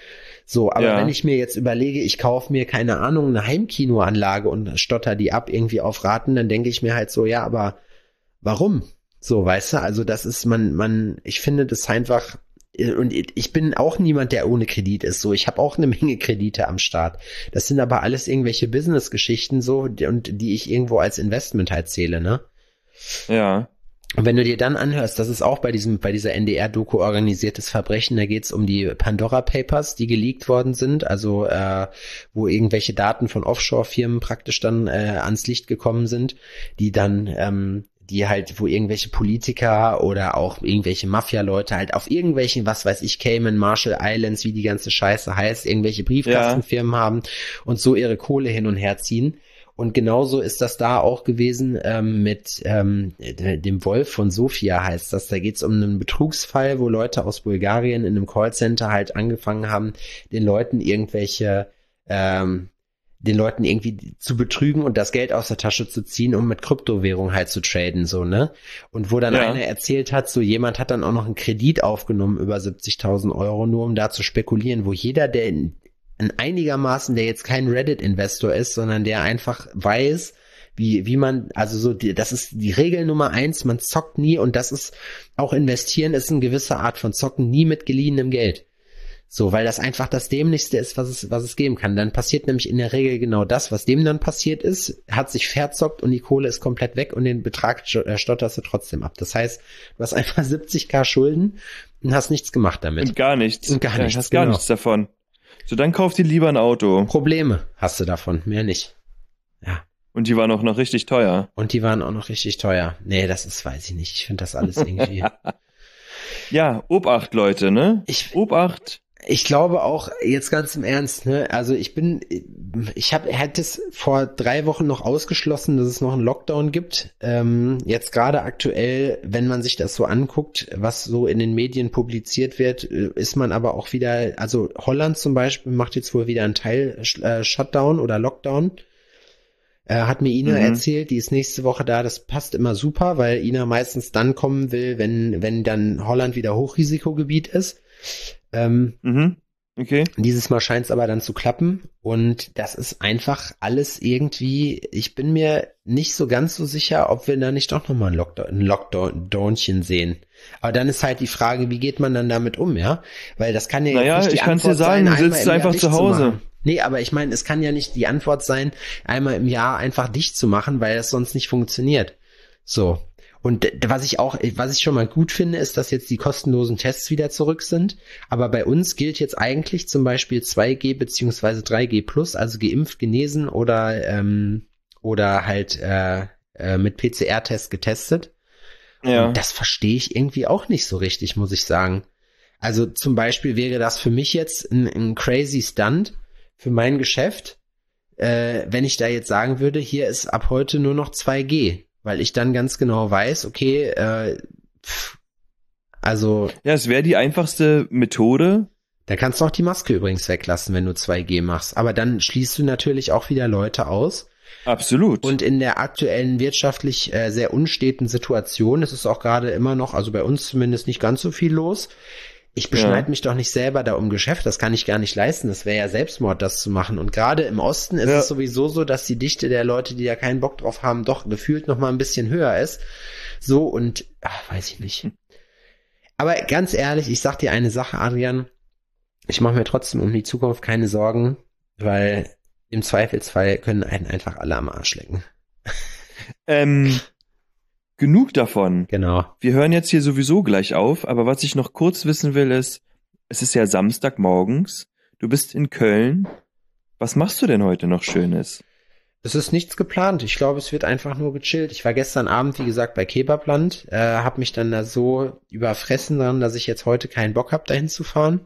So, aber Ja. wenn ich mir jetzt überlege, ich kaufe mir, keine Ahnung, eine Heimkinoanlage und stotter die ab irgendwie auf Raten, dann denke ich mir halt so, ja, aber warum? So, weißt du, also das ist ich finde das einfach, und ich bin auch niemand, der ohne Kredit ist, so, ich habe auch eine Menge Kredite am Start. Das sind aber alles irgendwelche Business-Geschichten so, und die ich irgendwo als Investment halt zähle, ne? Ja. Und wenn du dir dann anhörst, das ist auch bei dieser NDR-Doku organisiertes Verbrechen, da geht's um die Pandora Papers, die geleakt worden sind, also wo irgendwelche Daten von Offshore-Firmen praktisch dann ans Licht gekommen sind, die dann die halt, wo irgendwelche Politiker oder auch irgendwelche Mafia-Leute halt auf irgendwelchen, was weiß ich, Cayman, Marshall Islands, wie die ganze Scheiße heißt, irgendwelche Briefkastenfirmen haben und so ihre Kohle hin und her ziehen. Und genauso ist das da auch gewesen mit dem Wolf von Sofia heißt das. Da geht es um einen Betrugsfall, wo Leute aus Bulgarien in einem Callcenter halt angefangen haben, den Leuten irgendwie zu betrügen und das Geld aus der Tasche zu ziehen, um mit Kryptowährung halt zu traden, so, ne? Und wo dann einer erzählt hat, so jemand hat dann auch noch einen Kredit aufgenommen über 70.000 Euro, nur um da zu spekulieren, wo jeder, der einigermaßen, der jetzt kein Reddit-Investor ist, sondern der einfach weiß, wie man, also so, das ist die Regel Nummer 1, man zockt nie und das ist, auch investieren ist eine gewisse Art von Zocken, nie mit geliehenem Geld. So, weil das einfach das Dämlichste ist, was es geben kann. Dann passiert nämlich in der Regel genau das, was dem dann passiert ist, hat sich verzockt und die Kohle ist komplett weg und den Betrag stotterst du trotzdem ab. Das heißt, du hast einfach 70.000 Schulden und hast nichts gemacht damit. Und gar nichts. Und gar nichts, hast gar genau. nichts davon. So, dann kauf dir lieber ein Auto. Probleme hast du davon, mehr nicht. Ja. Und die waren auch noch richtig teuer. Und die waren auch noch richtig teuer. Nee, weiß ich nicht. Ich finde das alles irgendwie. Ja, Obacht, Leute, ne? Obacht. Ich glaube auch, jetzt ganz im Ernst, ne, also hätte es vor 3 Wochen noch ausgeschlossen, dass es noch einen Lockdown gibt. Jetzt gerade aktuell, wenn man sich das so anguckt, was so in den Medien publiziert wird, ist man aber auch wieder, also Holland zum Beispiel macht jetzt wohl wieder einen Teil Shutdown oder Lockdown. Hat mir Ina erzählt, die ist nächste Woche da, das passt immer super, weil Ina meistens dann kommen will, wenn dann Holland wieder Hochrisikogebiet ist. Okay. Dieses Mal scheint es aber dann zu klappen und das ist einfach alles irgendwie, ich bin mir nicht so ganz so sicher, ob wir da nicht doch nochmal ein Lockdownchen sehen. Aber dann ist halt die Frage, wie geht man dann damit um, ja? Weil das kann ja jetzt nicht die Antwort sein, du sitzt einfach zu Hause. Nee, aber ich meine, es kann ja nicht die Antwort sein, einmal im Jahr einfach dicht zu machen, weil das sonst nicht funktioniert. So. Und was ich schon mal gut finde, ist, dass jetzt die kostenlosen Tests wieder zurück sind. Aber bei uns gilt jetzt eigentlich zum Beispiel 2G beziehungsweise 3G plus, also geimpft, genesen oder halt mit PCR-Test getestet. Ja. Und das verstehe ich irgendwie auch nicht so richtig, muss ich sagen. Also zum Beispiel wäre das für mich jetzt ein crazy Stunt für mein Geschäft, wenn ich da jetzt sagen würde, hier ist ab heute nur noch 2G. Weil ich dann ganz genau weiß, okay, also... Ja, es wäre die einfachste Methode. Da kannst du auch die Maske übrigens weglassen, wenn du 2G machst. Aber dann schließt du natürlich auch wieder Leute aus. Absolut. Und in der aktuellen wirtschaftlich sehr unsteten Situation ist es auch gerade immer noch, also bei uns zumindest nicht ganz so viel los. Ich beschneide mich doch nicht selber da um Geschäft, das kann ich gar nicht leisten. Das wäre ja Selbstmord, das zu machen. Und gerade im Osten ist es sowieso so, dass die Dichte der Leute, die da keinen Bock drauf haben, doch gefühlt noch mal ein bisschen höher ist. So und, weiß ich nicht. Aber ganz ehrlich, ich sag dir eine Sache, Adrian, ich mache mir trotzdem um die Zukunft keine Sorgen, weil im Zweifelsfall können einen einfach alle am Arsch lecken. Genug davon. Genau. Wir hören jetzt hier sowieso gleich auf, aber was ich noch kurz wissen will ist, es ist ja Samstagmorgens, du bist in Köln. Was machst du denn heute noch Schönes? Es ist nichts geplant. Ich glaube, es wird einfach nur gechillt. Ich war gestern Abend, wie gesagt, bei Kebabland, habe mich dann da so überfressen dran, dass ich jetzt heute keinen Bock habe, dahin zu fahren.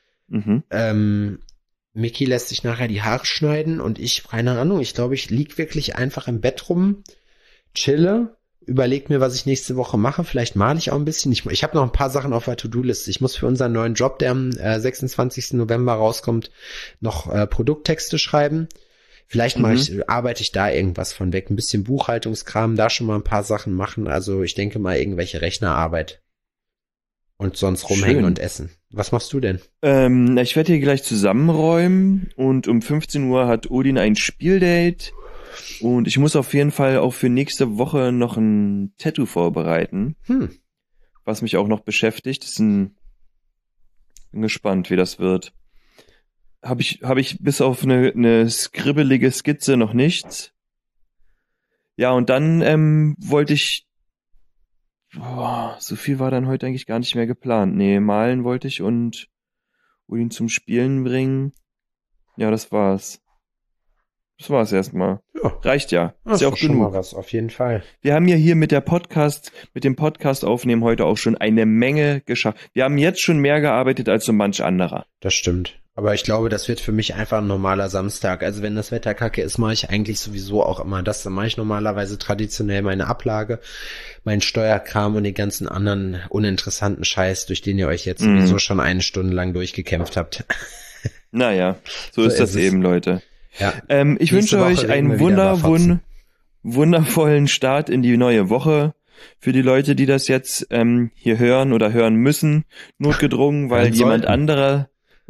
Miki lässt sich nachher die Haare schneiden und ich, keine Ahnung, ich glaube, ich lieg wirklich einfach im Bett rum, chille, überleg mir, was ich nächste Woche mache. Vielleicht male ich auch ein bisschen. Ich habe noch ein paar Sachen auf der To-Do-Liste. Ich muss für unseren neuen Job, der am 26. November rauskommt, noch Produkttexte schreiben. Vielleicht arbeite ich da irgendwas von weg. Ein bisschen Buchhaltungskram, da schon mal ein paar Sachen machen. Also ich denke mal irgendwelche Rechnerarbeit. und sonst rumhängen Schön. und essen. Was machst du denn? Ich werde hier gleich zusammenräumen und um 15 Uhr hat Odin ein Spieldate und ich muss auf jeden Fall auch für nächste Woche noch ein Tattoo vorbereiten, was mich auch noch beschäftigt. Bin gespannt, wie das wird. Hab ich bis auf eine skribbelige Skizze noch nichts. Ja, und dann wollte ich, so viel war dann heute eigentlich gar nicht mehr geplant. Nee, malen wollte ich und ihn zum Spielen bringen. Ja, das war's. Das war's erstmal. Ja. Reicht ja. Das Ist ja auch doch schon mal genug. was, auf jeden Fall. Wir haben ja hier mit dem Podcast aufnehmen heute auch schon eine Menge geschafft. Wir haben jetzt schon mehr gearbeitet als so manch anderer. Das stimmt. Aber ich glaube, das wird für mich einfach ein normaler Samstag. Also wenn das Wetter kacke ist, mache ich eigentlich sowieso auch immer das. Dann mache ich normalerweise traditionell meine Ablage, meinen Steuerkram und den ganzen anderen uninteressanten Scheiß, durch den ihr euch jetzt sowieso schon 1 Stunde lang durchgekämpft habt. Naja, so ist das eben, Leute. Ja. Ich wünsche Woche euch reden einen wir wieder über Fotzen. wundervollen Start in die neue Woche. Für die Leute, die das jetzt hier hören oder hören müssen, notgedrungen, weil Hören jemand sollten. andere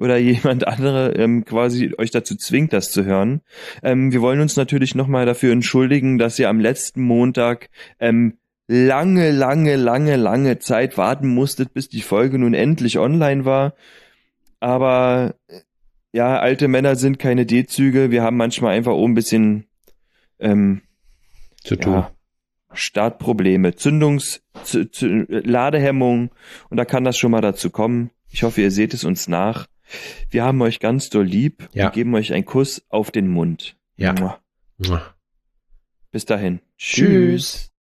quasi euch dazu zwingt, das zu hören. Wir wollen uns natürlich nochmal dafür entschuldigen, dass ihr am letzten Montag lange Zeit warten musstet, bis die Folge nun endlich online war. Aber ja, alte Männer sind keine D-Züge. Wir haben manchmal einfach auch ein bisschen Zu tun. ja, Startprobleme, Ladehemmung und da kann das schon mal dazu kommen. Ich hoffe, ihr seht es uns nach. Wir haben euch ganz doll lieb Ja. und geben euch einen Kuss auf den Mund. Ja. Mua. Mua. Bis dahin. Tschüss.